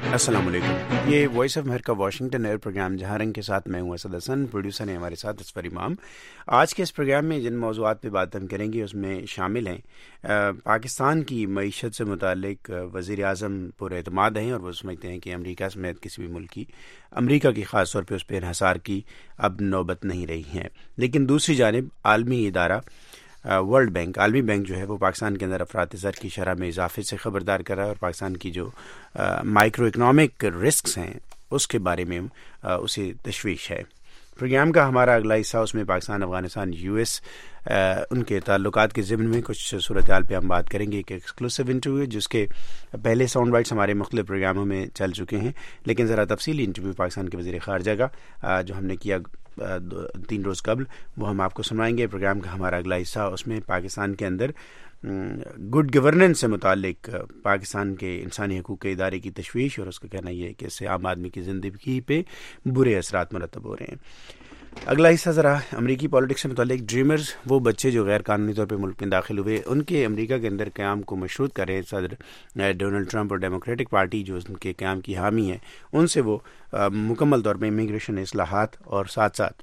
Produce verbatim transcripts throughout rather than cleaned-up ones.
السلام علیکم. یہ Voice of America Washington air programme جہاں رنگ کے ساتھ میں ہوں اسد حسن. پروڈیوسر ہیں ہمارے ساتھ اسفر امام. آج کے اس پروگرام میں جن موضوعات پہ بات ہم کریں گے اس میں شامل ہیں پاکستان کی معیشت سے متعلق وزیر اعظم پر اعتماد ہیں اور وہ سمجھتے ہیں کہ امریکہ سمیت کسی بھی ملک کی امریکہ کی خاص طور پہ اس پہ انحصار کی اب نوبت نہیں رہی ہے. لیکن دوسری جانب عالمی ادارہ ورلڈ بینک عالمی بینک جو ہے وہ پاکستان کے اندر افراط زر کی شرح میں اضافے سے خبردار کر رہا ہے اور پاکستان کی جو مائکرو اکنامک رسکس ہیں اس کے بارے میں اسے تشویش ہے. پروگرام کا ہمارا اگلا حصہ اس میں پاکستان افغانستان یو ایس ان کے تعلقات کے ضمن میں کچھ صورتحال پہ ہم بات کریں گے. ایک ایکسکلوسیو انٹرویو جس کے پہلے ساؤنڈ بائٹس ہمارے مختلف پروگراموں میں چل چکے ہیں, لیکن ذرا تفصیلی انٹرویو پاکستان کے وزیر خارجہ کا جو ہم نے کیا تین روز قبل وہ ہم آپ کو سنوائیں گے. پروگرام کا ہمارا اگلا حصہ اس میں پاکستان کے اندر گڈ گورننس سے متعلق پاکستان کے انسانی حقوق کے ادارے کی تشویش اور اس کا کہنا یہ ہے کہ اس سے عام آدمی کی زندگی پہ برے اثرات مرتب ہو رہے ہیں. اگلا حصہ ذرا امریکی پالیٹکس سے متعلق ڈریمرز, وہ بچے جو غیر قانونی طور پہ ملک میں داخل ہوئے, ان کے امریکہ کے اندر قیام کو مشروط کر رہے صدر ڈونلڈ ٹرمپ اور ڈیموکریٹک پارٹی جو ان کے قیام کی حامی ہے, ان سے وہ مکمل طور پہ امیگریشن اصلاحات اور ساتھ ساتھ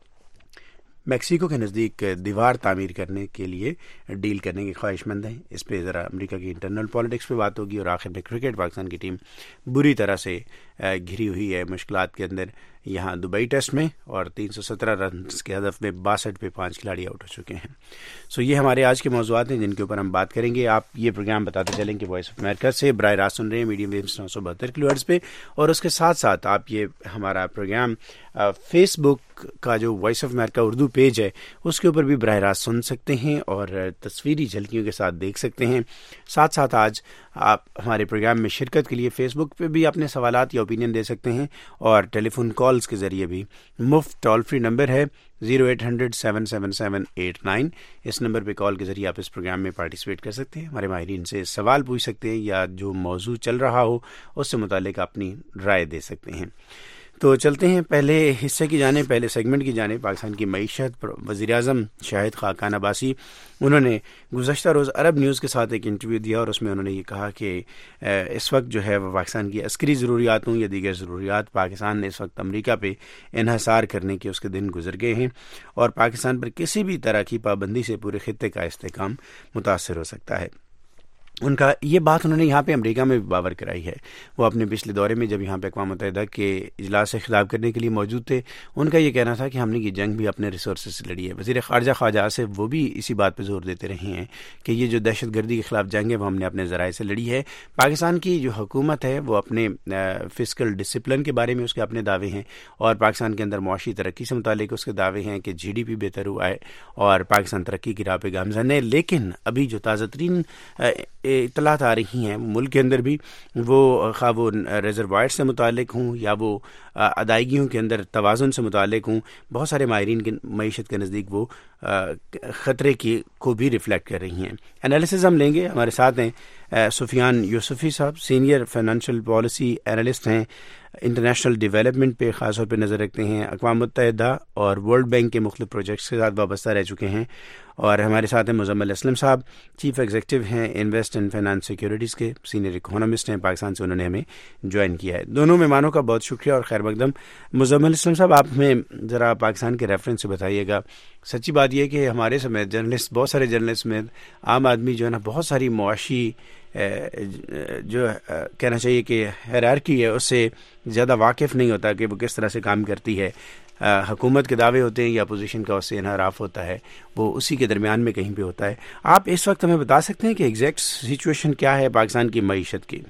میکسیکو کے نزدیک دیوار تعمیر کرنے کے لیے ڈیل کرنے کی خواہش مند ہیں. اس پہ ذرا امریکہ کی انٹرنل پالیٹکس پہ بات ہوگی اور آخر میں کرکٹ. پاکستان کی ٹیم بری طرح سے گھری ہوئی ہے مشکلات کے اندر یہاں دبئی ٹیسٹ میں اور تین سو سترہ رنز کے ہدف میں باسٹھ پہ پانچ کھلاڑی آؤٹ ہو چکے ہیں. سو یہ ہمارے آج کے موضوعات ہیں جن کے اوپر ہم بات کریں گے. آپ یہ پروگرام بتاتے چلیں کہ وائس آف امریکہ سے براہ راست سن رہے ہیں میڈیم ویوز نو سو بہتر کلو ہرٹز پہ, اور اس کے ساتھ ساتھ آپ یہ ہمارا پروگرام فیس بک کا جو Voice of America Urdu page ہے اس کے اوپر بھی براہ راست سن سکتے ہیں اور تصویری جھلکیوں کے ساتھ دیکھ سکتے ہیں. ساتھ ساتھ آج آپ ہمارے پروگرام میں شرکت کے لیے فیس بک پہ بھی اپنے سوالات یا اوپینین دے سکتے ہیں اور ٹیلی فون کالز کے ذریعے بھی مفت ٹول فری نمبر ہے zero eight hundred seven seven seven eight nine. اس نمبر پہ کال کے ذریعے آپ اس پروگرام میں پارٹیسپیٹ کر سکتے ہیں, ہمارے ماہرین سے سوال پوچھ سکتے ہیں یا جو موضوع چل رہا ہو اس سے متعلق اپنی رائے دے سکتے ہیں. تو چلتے ہیں پہلے حصے کی جانب, پہلے سیگمنٹ کی جانب. پاکستان کی معیشت, وزیر اعظم شاہد خاقان عباسی, انہوں نے گزشتہ روز عرب نیوز کے ساتھ ایک انٹرویو دیا اور اس میں انہوں نے یہ کہا کہ اس وقت جو ہے وہ پاکستان کی عسکری ضروریات ہوں یا دیگر ضروریات, پاکستان نے اس وقت امریکہ پہ انحصار کرنے کے اس کے دن گزر گئے ہیں اور پاکستان پر کسی بھی طرح کی پابندی سے پورے خطے کا استحکام متاثر ہو سکتا ہے. ان کا یہ بات انہوں نے یہاں پہ امریکہ میں بھی باور کرائی ہے. وہ اپنے پچھلے دورے میں جب یہاں پہ اقوام متحدہ کے اجلاس سے خطاب کرنے کے لیے موجود تھے, ان کا یہ کہنا تھا کہ ہم نے یہ جنگ بھی اپنے ریسورسز سے لڑی ہے. وزیر خارجہ خواجہ آصف وہ بھی اسی بات پہ زور دیتے رہے ہیں کہ یہ جو دہشت گردی کے خلاف جنگ ہے وہ ہم نے اپنے ذرائع سے لڑی ہے. پاکستان کی جو حکومت ہے وہ اپنے فسکل ڈسپلن کے بارے میں اس کے اپنے دعوے ہیں اور پاکستان کے اندر معاشی ترقی سے متعلق اس کے دعوے ہیں کہ جی ڈی پی بہتر ہوا ہے اور پاکستان ترقی کی راہ پہ گامزن ہے. لیکن ابھی جو تازہ ترین اطلاعات آ رہی ہیں ملک کے اندر بھی, وہ خواہ وہ ریزروائر سے متعلق ہوں یا وہ ادائیگیوں کے اندر توازن سے متعلق ہوں, بہت سارے ماہرین کی معیشت کے نزدیک وہ خطرے کی کو بھی ریفلیکٹ کر رہی ہیں. انالیسز ہم لیں گے. ہمارے ساتھ ہیں Sufyan Yousufi sahib, senior financial policy analyst ہیں, انٹرنیشنل ڈیولپمنٹ پہ خاص طور پہ نظر رکھتے ہیں, اقوام متحدہ اور ورلڈ بینک کے مختلف پروجیکٹس کے ساتھ وابستہ رہ چکے ہیں. اور ہمارے ساتھ ہیں مزمل اسلم صاحب, چیف ایگزیکٹو ہیں انویسٹ اینڈ فائنانس سیکیورٹیز کے, سینئر اکونومسٹ ہیں, پاکستان سے انہوں نے ہمیں جوائن کیا ہے. دونوں مہمانوں کا بہت شکریہ اور خیر مقدم. مزمل اسلم صاحب, آپ ہمیں ذرا پاکستان کے ریفرنس سے بتائیے گا. سچی بات یہ ہے کہ ہمارے سمیت جرنلسٹ, بہت سارے جرنلسٹ سمیت عام آدمی جو ہے نا بہت ساری معاشی جو کہنا چاہیے کہ ہیرارکی ہے اس سے زیادہ واقف نہیں ہوتا کہ وہ کس طرح سے کام کرتی ہے. حکومت کے دعوے ہوتے ہیں یا اپوزیشن کا اس سے انحراف ہوتا ہے, وہ اسی کے درمیان میں کہیں پہ ہوتا ہے. آپ اس وقت ہمیں بتا سکتے ہیں کہ ایگزیکٹ سچویشن کیا ہے پاکستان کی معیشت کی؟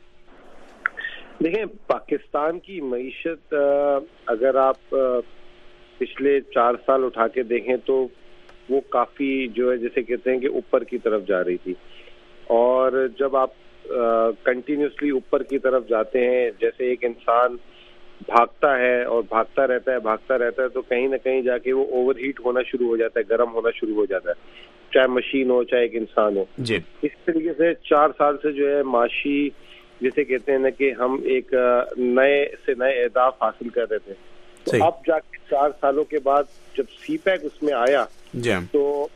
دیکھیں, پاکستان کی معیشت اگر آپ پچھلے چار سال اٹھا کے دیکھیں تو وہ کافی جو ہے جیسے کہتے ہیں کہ اوپر کی طرف جا رہی تھی, اور جب آپ کنٹینیوسلی اوپر کی طرف جاتے ہیں, جیسے ایک انسان بھاگتا ہے اور بھاگتا رہتا ہے بھاگتا رہتا ہے تو کہیں نہ کہیں جا کے وہ اوور ہیٹ ہونا شروع ہو جاتا ہے, گرم ہونا شروع ہو جاتا ہے, چاہے مشین ہو چاہے ایک انسان ہو. جی. اس طریقے سے چار سال سے جو ہے معاشی جیسے کہتے ہیں نا کہ ہم ایک نئے سے نئے اہداف حاصل کر رہے تھے, تو اب جا کے چار سالوں کے بعد جب سی پیک اس میں آیا تو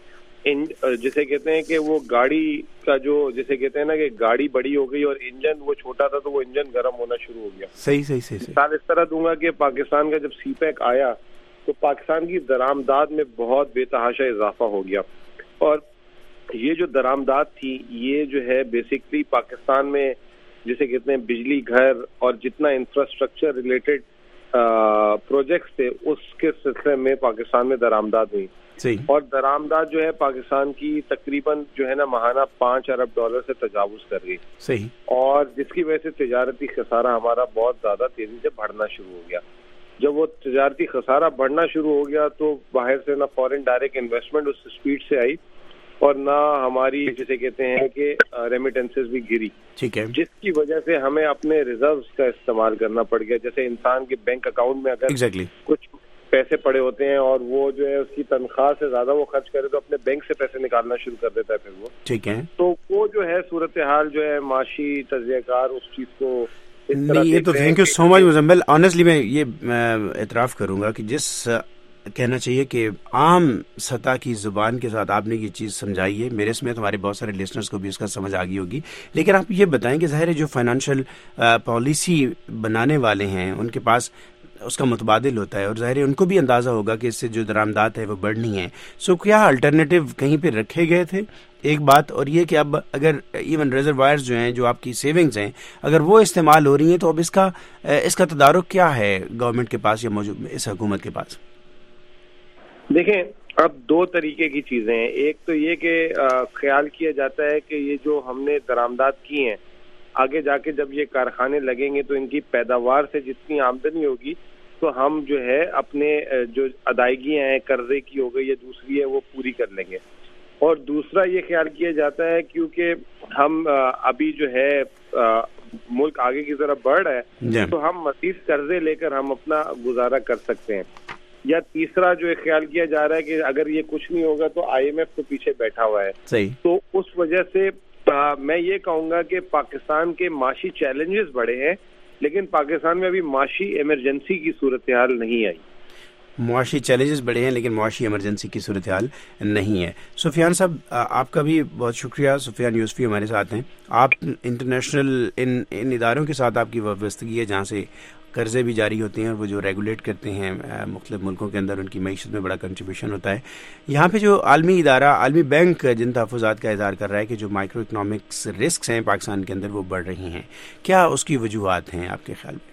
جسے کہتے ہیں کہ وہ گاڑی کا جو جسے کہتے ہیں نا کہ گاڑی بڑی ہو گئی اور انجن وہ چھوٹا تھا تو وہ انجن گرم ہونا شروع ہو گیا. صحیح صحیح صحیح مثال اس طرح دوں گا کہ پاکستان کا جب سی پیک آیا تو پاکستان کی درآمدات میں بہت بے تحاشا اضافہ ہو گیا, اور یہ جو درآمدات تھی یہ جو ہے بیسکلی پاکستان میں جسے کہتے ہیں بجلی گھر اور جتنا انفراسٹرکچر ریلیٹڈ پروجیکٹس تھے اس کے سلسلے میں پاکستان میں درآمدات ہوئی. اور درآمدات جو ہے پاکستان کی تقریباً جو ہے نا ماہانہ پانچ ارب ڈالر سے تجاوز کر گئی. صحیح. اور جس کی وجہ سے تجارتی خسارہ ہمارا بہت زیادہ تیزی سے بڑھنا شروع ہو گیا. جب وہ تجارتی خسارہ بڑھنا شروع ہو گیا تو باہر سے نہ فورن ڈائریکٹ انویسٹمنٹ اس اسپیڈ سے آئی اور نہ ہماری جسے کہتے ہیں کہ ریمیٹنسز بھی گری. ٹھیک ہے. جس کی وجہ سے ہمیں اپنے ریزروز کا استعمال کرنا پڑ گیا. جیسے انسان کے بینک اکاؤنٹ میں اگر exactly. کچھ پیسے پڑے ہوتے ہیں اور وہ جو ہے اس کی تنخواہ سے زیادہ وہ خرچ کرے تو اپنے بینک سے پیسے نکالنا شروع کر دیتا ہے پھر وہ. ٹھیک ہے. تو وہ جو ہے صورتحال جو ہے معاشی تجزیہ کار اس چیز کو نہیں, یہ تو thank you so much Muzammil. Honestly میں یہ اعتراف کروں گا کہ جس کہنا چاہیے کہ عام سطح کی زبان کے ساتھ آپ نے یہ چیز سمجھائی ہے, میرے سمیت ہمارے بہت سارے لسنرز کو بھی اس کا سمجھ آ گئی ہوگی. لیکن آپ یہ بتائیں کہ ظاہر ہے جو فائنانشیل پالیسی بنانے والے ہیں ان کے پاس اس کا متبادل ہوتا ہے اور ظاہر ہے ان کو بھی اندازہ ہوگا کہ اس سے جو درآمدات ہے وہ بڑھنی ہے. سو کیا الٹرنیٹیو کہیں پہ رکھے گئے تھے؟ ایک بات اور یہ کہ اب اگر ایون ریزروائرز جو ہیں جو آپ کی سیونگز ہیں اگر وہ استعمال ہو رہی ہیں تو اب اس کا اس کا تدارک کیا ہے گورنمنٹ کے پاس یا موجود اس حکومت کے پاس؟ دیکھیں اب دو طریقے کی چیزیں ہیں. ایک تو یہ کہ خیال کیا جاتا ہے کہ یہ جو ہم نے درآمدات کی ہیں آگے جا کے جب یہ کارخانے لگیں گے تو ان کی پیداوار سے جتنی آمدنی ہوگی تو ہم جو ہے اپنے جو ادائیگیاں ہیں قرضے کی ہو گئی یا دوسری ہے وہ پوری کر لیں گے. اور دوسرا یہ خیال کیا جاتا ہے کیونکہ ہم ابھی جو ہے ملک آگے کی طرف بڑھ رہا ہے تو ہم مزید قرضے لے کر ہم اپنا گزارا کر سکتے ہیں. یا تیسرا جو خیال کیا جا رہا ہے کہ اگر یہ کچھ نہیں ہوگا تو آئی ایم ایف تو پیچھے بیٹھا ہوا ہے. صحیح. تو اس وجہ سے میں یہ کہوں گا کہ پاکستان کے معاشی چیلنجز بڑے ہیں لیکن پاکستان میں ابھی معاشی ایمرجنسی کی صورتحال نہیں آئی. معاشی چیلنجز بڑے ہیں لیکن معاشی ایمرجنسی کی صورتحال نہیں ہے. سفیان صاحب آپ کا بھی بہت شکریہ. سفیان یوسفی ہمارے ساتھ ہیں. آپ انٹرنیشنل ان ان اداروں کے ساتھ آپ کی وابستگی ہے جہاں سے قرضے بھی جاری ہوتے ہیں اور وہ جو ریگولیٹ کرتے ہیں مختلف ملکوں کے اندر ان کی معیشت میں بڑا کنٹریبیوشن ہوتا ہے. یہاں پہ جو عالمی ادارہ عالمی بینک جن تحفظات کا اظہار کر رہا ہے کہ جو مائکرو اکنامکس رسکس ہیں پاکستان کے اندر وہ بڑھ رہی ہیں, کیا اس کی وجوہات ہیں آپ کے خیال میں؟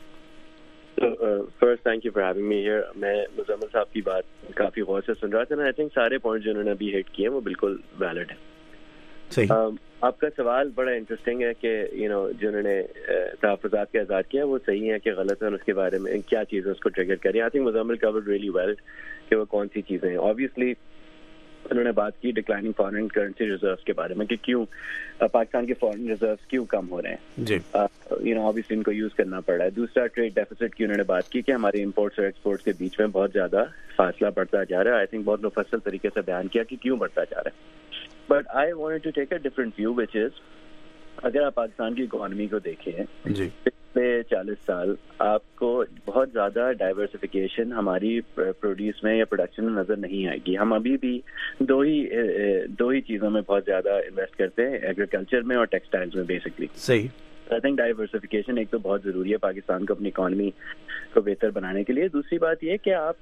First thank you for having me here. میں مزمل صاحب کی بات کافی غور سے سن رہا تھا. آئی تھنک سارے پوائنٹ جو انہوں نے ابھی ہٹ کیے ہیں وہ بالکل ویلڈ ہیں. صحیح. آپ کا سوال بڑا انٹرسٹنگ ہے کہ یو نو جو انہوں نے تحفظات کا اظہار کیا وہ صحیح ہے کہ غلط ہے, اس کے بارے میں کیا چیزیں اس کو ٹریگر کریں. I think Muzammil covered really well کہ وہ کون سی چیزیں ہیں. آبویسلی انہوں نے بات کی ڈکلائننگ فارن کرنسی ریزروز کے بارے میں کہ کیوں پاکستان کے فارن ریزروز کیوں کم ہو رہے ہیں. جی یو نو آبویسلی ان کو یوز کرنا پڑ رہا ہے. دوسرا ٹریڈ ڈیفیسٹ کی انہوں نے بات کی کہ ہمارے امپورٹس اور ایکسپورٹس کے بیچ میں بہت زیادہ فاصلہ بڑھتا جا رہا ہے. آئی تھنک بہت مفصل طریقے سے بیان کیا کہ کیوں بڑھتا جا رہا ہے. But I wanted to take a different view which is اگر آپ پاکستان کی اکانومی کو دیکھیں جی پچھلے چالیس سال آپ کو بہت زیادہ ڈائیورسفیکیشن ہماری پروڈیوس میں یا پروڈکشن میں نظر نہیں آئے گی. ہم ابھی بھی دو ہی دو ہی چیزوں میں بہت زیادہ انویسٹ کرتے ہیں, ایگریکلچر میں اور ٹیکسٹائلز میں بیسکلی. صحیح. آئی تھنک ڈائیورسفیکیشن ایک تو بہت ضروری ہے پاکستان کو اپنی اکانومی کو بہتر بنانے کے لیے. دوسری بات یہ کہ آپ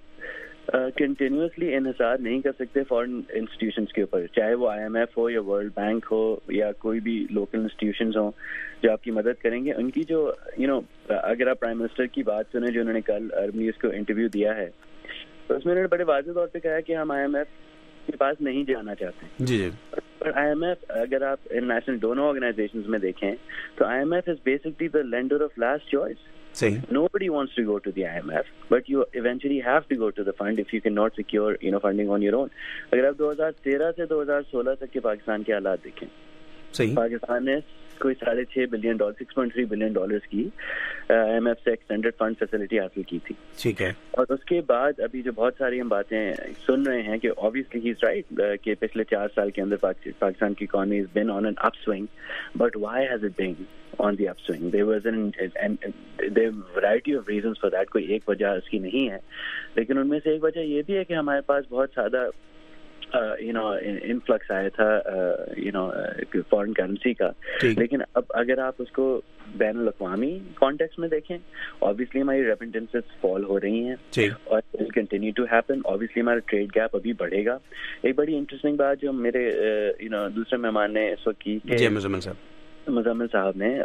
کنٹینیوسلی انحصار نہیں کر سکتے فارن انسٹیٹیوشنس کے اوپر, چاہے وہ آئی ایم ایف ہو یا ورلڈ بینک ہو یا کوئی بھی لوکل انسٹیٹیوشنز ہوں جو آپ کی مدد کریں گے. ان کی جو یو نو اگر آپ پرائم منسٹر کی بات سنیں جو انہوں نے کل عرب نیوز کو انٹرویو دیا ہے تو اس میں انہوں نے بڑے واضح طور پہ کہا کہ ہم آئی ایم ایف کے پاس نہیں جانا چاہتے. جی جی. پر آئی ایم ایف اگر آپ انٹرنیشنل ڈونر آرگنائزیشنز میں دیکھیں تو I M F is basically the lender of last choice. Nobody wants to go to the I M F, but you eventually have to go to the fund if you cannot secure, you know, funding on your own. اگر آپ دو ہزار تیرہ سے دو ہزار سولہ تک کے پاکستان کے حالات دیکھیں, پاکستان نے کوئی ساڑھے چھ billion dollar six point three billion dollars کی آئی ایم ایف سے ایکسٹینڈیڈ فنڈ فیسلٹی حاصل کی تھی. ٹھیک ہے. اور اس کے بعد ابھی جو بہت ساری ہم باتیں سن رہے ہیں کہ obviously he is right کہ پچھلے چار سال کے اندر پاکستان کی economy has been on an upswing, but why has it been on the upswing? There was an and there variety of reasons for that. کوئی ایک وجہ اس کی نہیں ہے, لیکن ان میں سے ایک وجہ یہ بھی ہے کہ ہمارے پاس بہت زیادہ یو نو انفلکس آیا تھا یو نو فارن کرنسی کا, لیکن اب اگر آپ اس کو بین الاقوامی کانٹیکس میں دیکھیں, obviously ہماری ریمیٹنسز فال ہو رہی ہیں اور will continue to happen. obviously ہمارا ٹریڈ گیپ ابھی بڑھے گا. ایک بڑی انٹرسٹنگ بات جو میرے یو نو دوسرے مہمان نے اس وقت کی, جی مزمل صاحب مزمل صاحب نے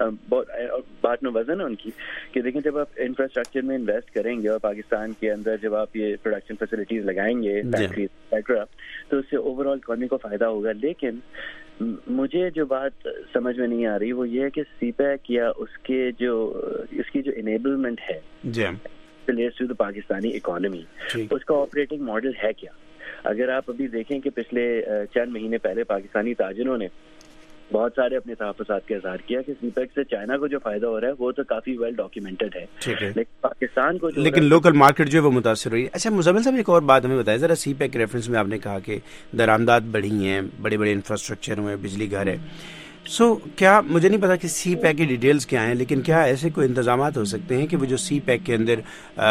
بات میں وزن ہے ان کی, کہ دیکھیں جب آپ انفراسٹرکچر میں انویسٹ کریں گے اور پاکستان کے اندر جب آپ یہ پروڈکشن فیسلٹیز لگائیں گے, فیکٹریز ایٹسیٹرا, تو اس سے اوور آل اکانومی کو فائدہ ہوگا. لیکن مجھے جو بات سمجھ میں نہیں آ رہی وہ یہ ہے کہ سی پیک یا اس کے جو اس کی جو انیبلمنٹ ہے relates to the Pakistani economy, اس کا آپریٹنگ ماڈل ہے کیا. اگر آپ ابھی دیکھیں کہ پچھلے چند مہینے پہلے پاکستانی تاجروں نے بہت سارے اپنے تحفظات کا اظہار کیا کہ سی پیک سے چائنا کو جو فائدہ ہو رہا ہے وہ تو کافی ویل ڈاکیومنٹڈ ہے, لیکن پاکستان کو جو لیکن لوکل مارکیٹ جو ہے وہ متاثر ہوئی ہے. اچھا مزمل صاحب ایک اور بات ہمیں بتائیں ذرا, سی پیک ریفرنس میں آپ نے کہا کہ درآمدات بڑھی ہیں, بڑے بڑے انفراسٹرکچر ہوئے, بجلی گھر ہے, سو کیا مجھے نہیں پتا کہ سی پیک کی ڈیٹیلز کیا ہیں, لیکن کیا ایسے کوئی انتظامات ہو سکتے ہیں کہ وہ جو سی پیک کے اندر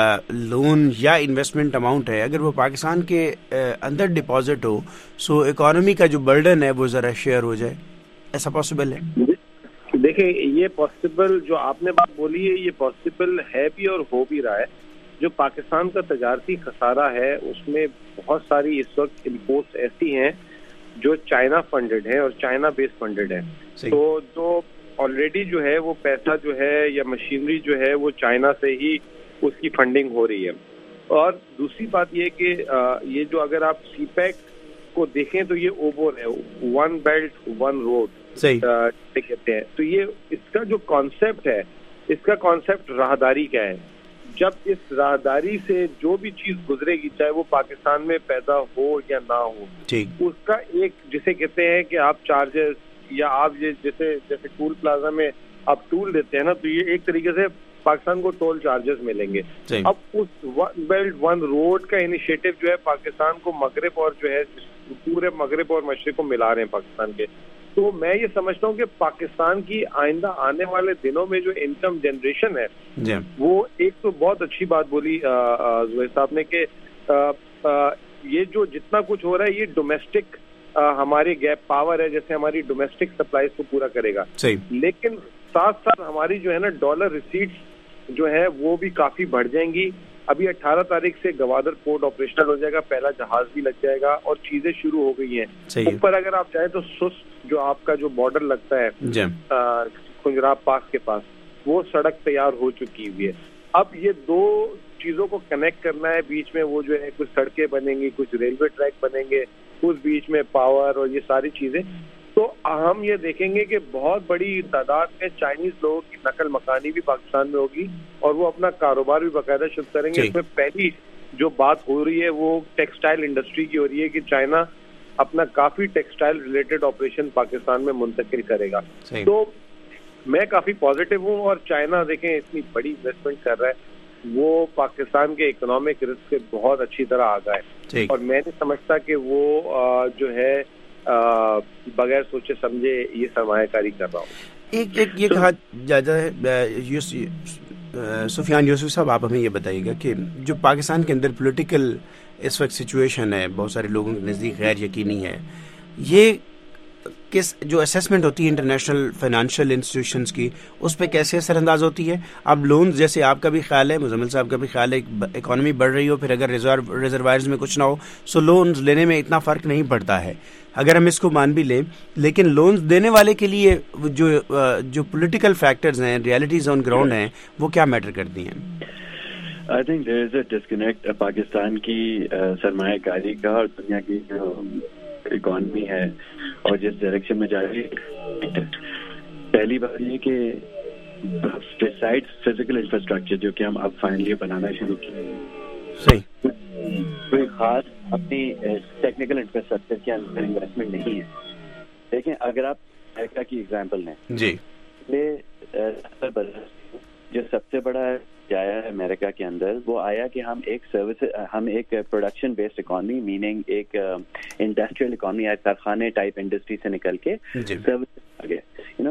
لون یا انویسٹمنٹ اماؤنٹ ہے اگر وہ پاکستان کے اندر ڈپازٹ ہو, سو اکانومی کا جو برڈن ہے وہ ذرا شیئر ہو جائے, ایسا پاسبل ہے؟ دیکھیں یہ پاسبل جو آپ نے بات بولی ہے یہ پاسبل ہے بھی اور ہو بھی رہا ہے. جو پاکستان کا تجارتی خسارہ ہے اس میں بہت ساری اس وقت امپورٹس ایسی ہیں جو چائنا فنڈڈ ہیں اور چائنا بیس فنڈڈ ہیں, تو جو آلریڈی جو ہے وہ پیسہ جو ہے یا مشینری جو ہے وہ چائنا سے ہی اس کی فنڈنگ ہو رہی ہے. اور دوسری بات یہ کہ یہ جو اگر آپ سی پیک کو دیکھیں تو یہ اوبر ہے, ون بیلٹ ون روڈ کہتے ہیں. تو یہ اس کا جو کانسیپٹ ہے, اس کا کانسیپٹ راہداری کا ہے. جب اس راہداری سے جو بھی چیز گزرے گی چاہے وہ پاکستان میں پیدا ہو یا نہ ہو, اس کا ایک جسے کہتے ہیں کہ آپ چارجز یا آپ یہ جیسے جیسے ٹول پلازا میں آپ ٹول دیتے ہیں نا, تو یہ ایک طریقے سے پاکستان کو ٹول چارجز ملیں گے. اب اس ون بیلٹ ون روڈ کا انیشیٹو جو ہے پاکستان کو مغرب اور جو ہے پورے مغرب اور مشرق کو ملا رہے ہیں پاکستان کے. تو میں یہ سمجھتا ہوں کہ پاکستان کی آئندہ آنے والے دنوں میں جو انکم جنریشن ہے وہ ایک تو بہت اچھی بات بولی زہیر صاحب نے کہ یہ جو جتنا کچھ ہو رہا ہے یہ ڈومیسٹک ہماری گیپ پاور ہے, جیسے ہماری ڈومیسٹک سپلائیز کو پورا کرے گا. لیکن ساتھ ساتھ ہماری جو ہے نا ڈالر ریسیٹس جو ہے وہ بھی کافی بڑھ جائیں گی. ابھی اٹھارہ تاریخ سے گوادر پورٹ آپریشنل ہو جائے گا, پہلا جہاز بھی لگ جائے گا اور چیزیں شروع ہو گئی ہیں. اوپر اگر آپ چاہیں تو سست جو آپ کا جو بارڈر لگتا ہے کنجراب پاس کے پاس, وہ سڑک تیار ہو چکی ہوئی ہے. اب یہ دو چیزوں کو کنیکٹ کرنا ہے, بیچ میں وہ جو ہے کچھ سڑکیں بنیں گی, کچھ ریلوے ٹریک بنیں گے, اس بیچ میں پاور اور یہ ساری چیزیں. تو ہم یہ دیکھیں گے کہ بہت بڑی تعداد میں چائنیز لوگوں کی نقل مکانی بھی پاکستان میں ہوگی اور وہ اپنا کاروبار بھی باقاعدہ شروع کریں گے. اس میں پہلی جو بات ہو رہی ہے وہ ٹیکسٹائل انڈسٹری کی ہو رہی ہے کہ چائنا اپنا کافی ٹیکسٹائل ریلیٹڈ آپریشن پاکستان میں منتقل کرے گا. تو میں کافی پازیٹیو ہوں, اور چائنا دیکھیں اتنی بڑی انویسٹمنٹ کر رہا ہے, وہ پاکستان کے اکنامک رسک سے بہت اچھی طرح آگاہ ہے, اور میں نہیں سمجھتا کہ وہ جو ہے بغیر سوچے سمجھے یہ سرمایہ کاری کر رہا ہوں. ایک ایک یہ کہا جاتا ہے سفیان یوسف صاحب, آپ ہمیں یہ بتائیے گا کہ جو پاکستان کے اندر پولیٹیکل اس وقت سچویشن ہے بہت سارے لوگوں کے نزدیک غیر یقینی ہے, یہ کس جو اسیسمنٹ ہوتی ہے انٹرنیشنل فائنانشیل انسٹیٹیوشنز کی اس پہ کیسے اثر انداز ہوتی ہے؟ اب لونز جیسے آپ کا بھی خیال ہے, مزمل صاحب کا بھی خیال ہے, اکانومی بڑھ رہی ہو پھر اگر ریزروائرز میں کچھ نہ ہو سو لونز لینے میں اتنا فرق نہیں پڑتا ہے اگر ہم اس کو مان بھی لیں, لیکن لونز دینے والے کے لیے جو جو پولیٹیکل فیکٹرز ہیں, ریالٹیز آن گراؤنڈ ہیں, وہ کیا میٹر کرتی ہیں؟ I think there is a disconnect Pakistan کی سرمایہ کاری کا اور دنیا کی جو اکانومی ہے اور جس ڈائریکشن میں جا رہی ہے. پہلی بات یہ کہ فزیکل انفراسٹرکچر جو کہ ہم اب فائنلی بنانا شروع کیے, صحیح کوئی خاص اپنی ٹیکنیکل انفراسٹرکچر کے اندر انویسٹمنٹ نہیں ہے. لیکن اگر آپ امریکہ کی ایگزامپل لیں, جی جو سب سے بڑا آیا ہے امریکہ کے اندر, وہ آیا کہ ہم ایک سروس ہم ایک پروڈکشن بیسڈ اکانومی میننگ ایک انڈسٹریل اکانومی کارخانے ٹائپ انڈسٹری سے نکل کے سروس آ گئے. You know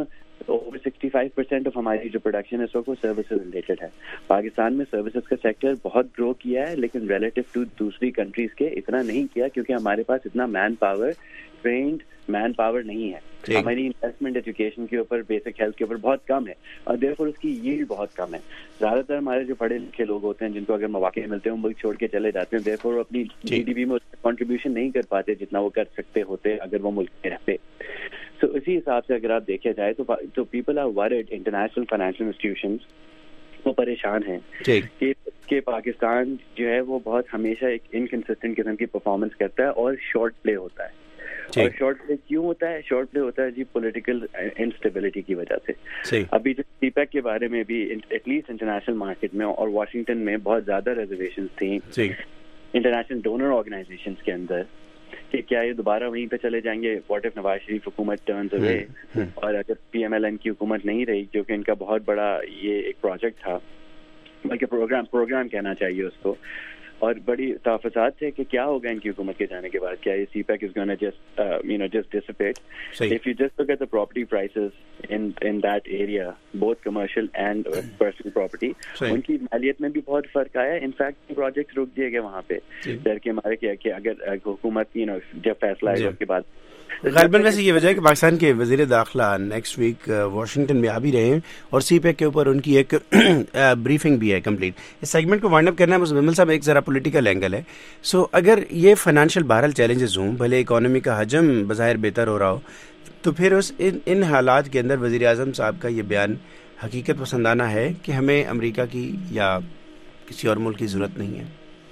over sixty five percent of ہماری جو پروڈکشن ہے اس وقت وہ سروسز ریلیٹڈ ہے. پاکستان میں سروسز کا سیکٹر بہت گرو کیا ہے لیکن ریلیٹو ٹو دوسری کنٹریز کے اتنا نہیں کیا کیونکہ ہمارے پاس اتنا man power trained man power نہیں ہے. ہماری انویسٹمنٹ ایجوکیشن کے اوپر بیسک ہیلتھ کے اوپر بہت کم ہے اور دیر فور اس کی ییلڈ بہت کم ہے. زیادہ تر ہمارے جو پڑھے لکھے لوگ ہوتے ہیں جن کو اگر مواقع ملتے ہیں وہ ملک چھوڑ کے چلے جاتے ہیں. دیر فور وہ اپنی جی ڈی پی میں کنٹریبیوشن نہیں کر پاتے جتنا وہ کر سکتے ہوتے اگر وہ ملک میں رہتے. سو so, اسی حساب سے اگر آپ دیکھا جائے تو تو people are worried, international financial institutions وہ پریشان ہیں کہ کہ پاکستان جو ہے وہ بہت ہمیشہ ایک انکنسسٹنٹ قسم کی پرفارمنس کرتا ہے اور شارٹ پلے ہوتا ہے. اور شارٹ پلے کیوں ہوتا ہے؟ شارٹ پلے ہوتا ہے جی پولیٹیکل انسٹیبلٹی کی وجہ سے. ابھی جو سی پیک کے بارے میں بھی ایٹ لیسٹ انٹرنیشنل مارکیٹ میں اور واشنگٹن میں بہت زیادہ ریزرویشنز تھیں انٹرنیشنل ڈونر آرگنائزیشنز کے اندر کہ کیا یہ دوبارہ وہیں پہ چلے جائیں گے واٹ اف نواز شریف حکومت ٹرنز اوے, اور اگر پی ایم ایل این کی حکومت نہیں رہی کیونکہ ان کا بہت بڑا یہ ایک پروجیکٹ تھا بلکہ پروگرام پروگرام کہنا چاہیے اس کو, اور بڑی تحفظات تھے کہ کیا ہوگا ان کی حکومت کے جانے کے بعد, کیا یہ CPEC is gonna just you know just dissipate. If you just look at the property prices in in that area both commercial and personal property, ان کی مالیت میں بھی بہت فرق آیا. انفیکٹ پروجیکٹ رک دیے گئے وہاں پہ ڈر کے مارے کیا کہ اگر حکومت یو نو جب فیصلہ آئے گا اس کے بعد. غالباً ویسے یہ وجہ ہے کہ پاکستان کے وزیر داخلہ نیکسٹ ویک واشنگٹن میں آ بھی رہے ہیں اور سی پیک کے اوپر ان کی ایک بریفنگ بھی ہے کمپلیٹ. اس سیگمنٹ کو وائنڈ اپ کرنا ہے مزمل صاحب, ایک ذرا پولیٹیکل اینگل ہے. سو اگر یہ فائنینشیل بہرحال چیلنجز ہوں, بھلے اکانومی کا حجم بظاہر بہتر ہو رہا ہو, تو پھر اس ان ان حالات کے اندر وزیر اعظم صاحب کا یہ بیان حقیقت پسندانہ ہے کہ ہمیں امریکہ کی یا کسی اور ملک کی ضرورت نہیں ہے.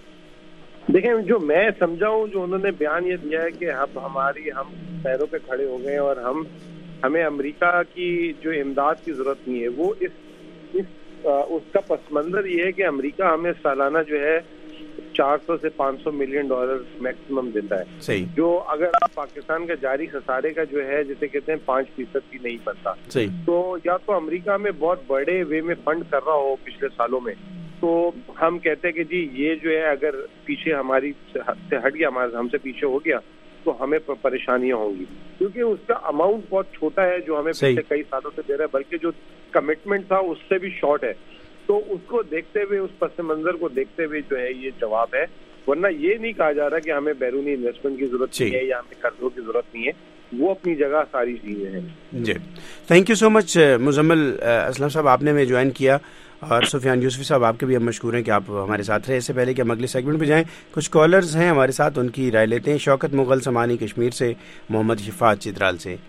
دیکھیں جو میں سمجھا ہوں جو انہوں نے بیان یہ دیا ہے کہ اب ہماری ہم پیروں پہ کھڑے ہو گئے اور ہم ہمیں امریکہ کی جو امداد کی ضرورت نہیں ہے. وہ اس اس اس کا پس منظر یہ ہے کہ امریکہ ہمیں سالانہ جو ہے چار سو سے پانچ سو ملین ڈالر میکسیمم دیتا ہے, جو اگر پاکستان کا جاری خسارے کا جو ہے جسے کہتے ہیں پانچ فیصد بھی نہیں بنتا. تو یا تو امریکہ میں بہت بڑے وے میں فنڈ کر رہا ہو پچھلے سالوں میں, تو ہم کہتے ہیں کہ جی یہ جو ہے اگر پیچھے ہماری سے ہٹ گیا, ہم سے پیچھے ہو گیا تو ہمیں پریشانیاں ہوں گی, کیونکہ اس کا اماؤنٹ بہت چھوٹا ہے جو ہمیں پچھلے کئی سالوں سے دے رہا ہے, بلکہ جو کمٹمنٹ تھا اس سے بھی شارٹ ہے. تو اس کو دیکھتے ہوئے, اس پس منظر کو دیکھتے ہوئے جو ہے یہ جواب ہے, ورنہ یہ نہیں کہا جا رہا کہ ہمیں بیرونی انویسٹمنٹ کی ضرورت نہیں ہے یا ہمیں قرضوں کی ضرورت نہیں ہے. وہ اپنی جگہ ساری چیزیں ہیں. جی thank you so much Muzammil Aslam sahib, آپ نے ہمیں جوائن کیا, اور سفیان یوسفی صاحب آپ کے بھی ہم مشکور ہیں کہ آپ ہمارے ساتھ رہے. اس سے پہلے کہ ہم اگلے سیگمنٹ پہ جائیں, کچھ کالرز ہیں ہمارے ساتھ, ان کی رائے لیتے ہیں. شوکت مغل سمانی کشمیر سے, محمد شفاعت چترال سے.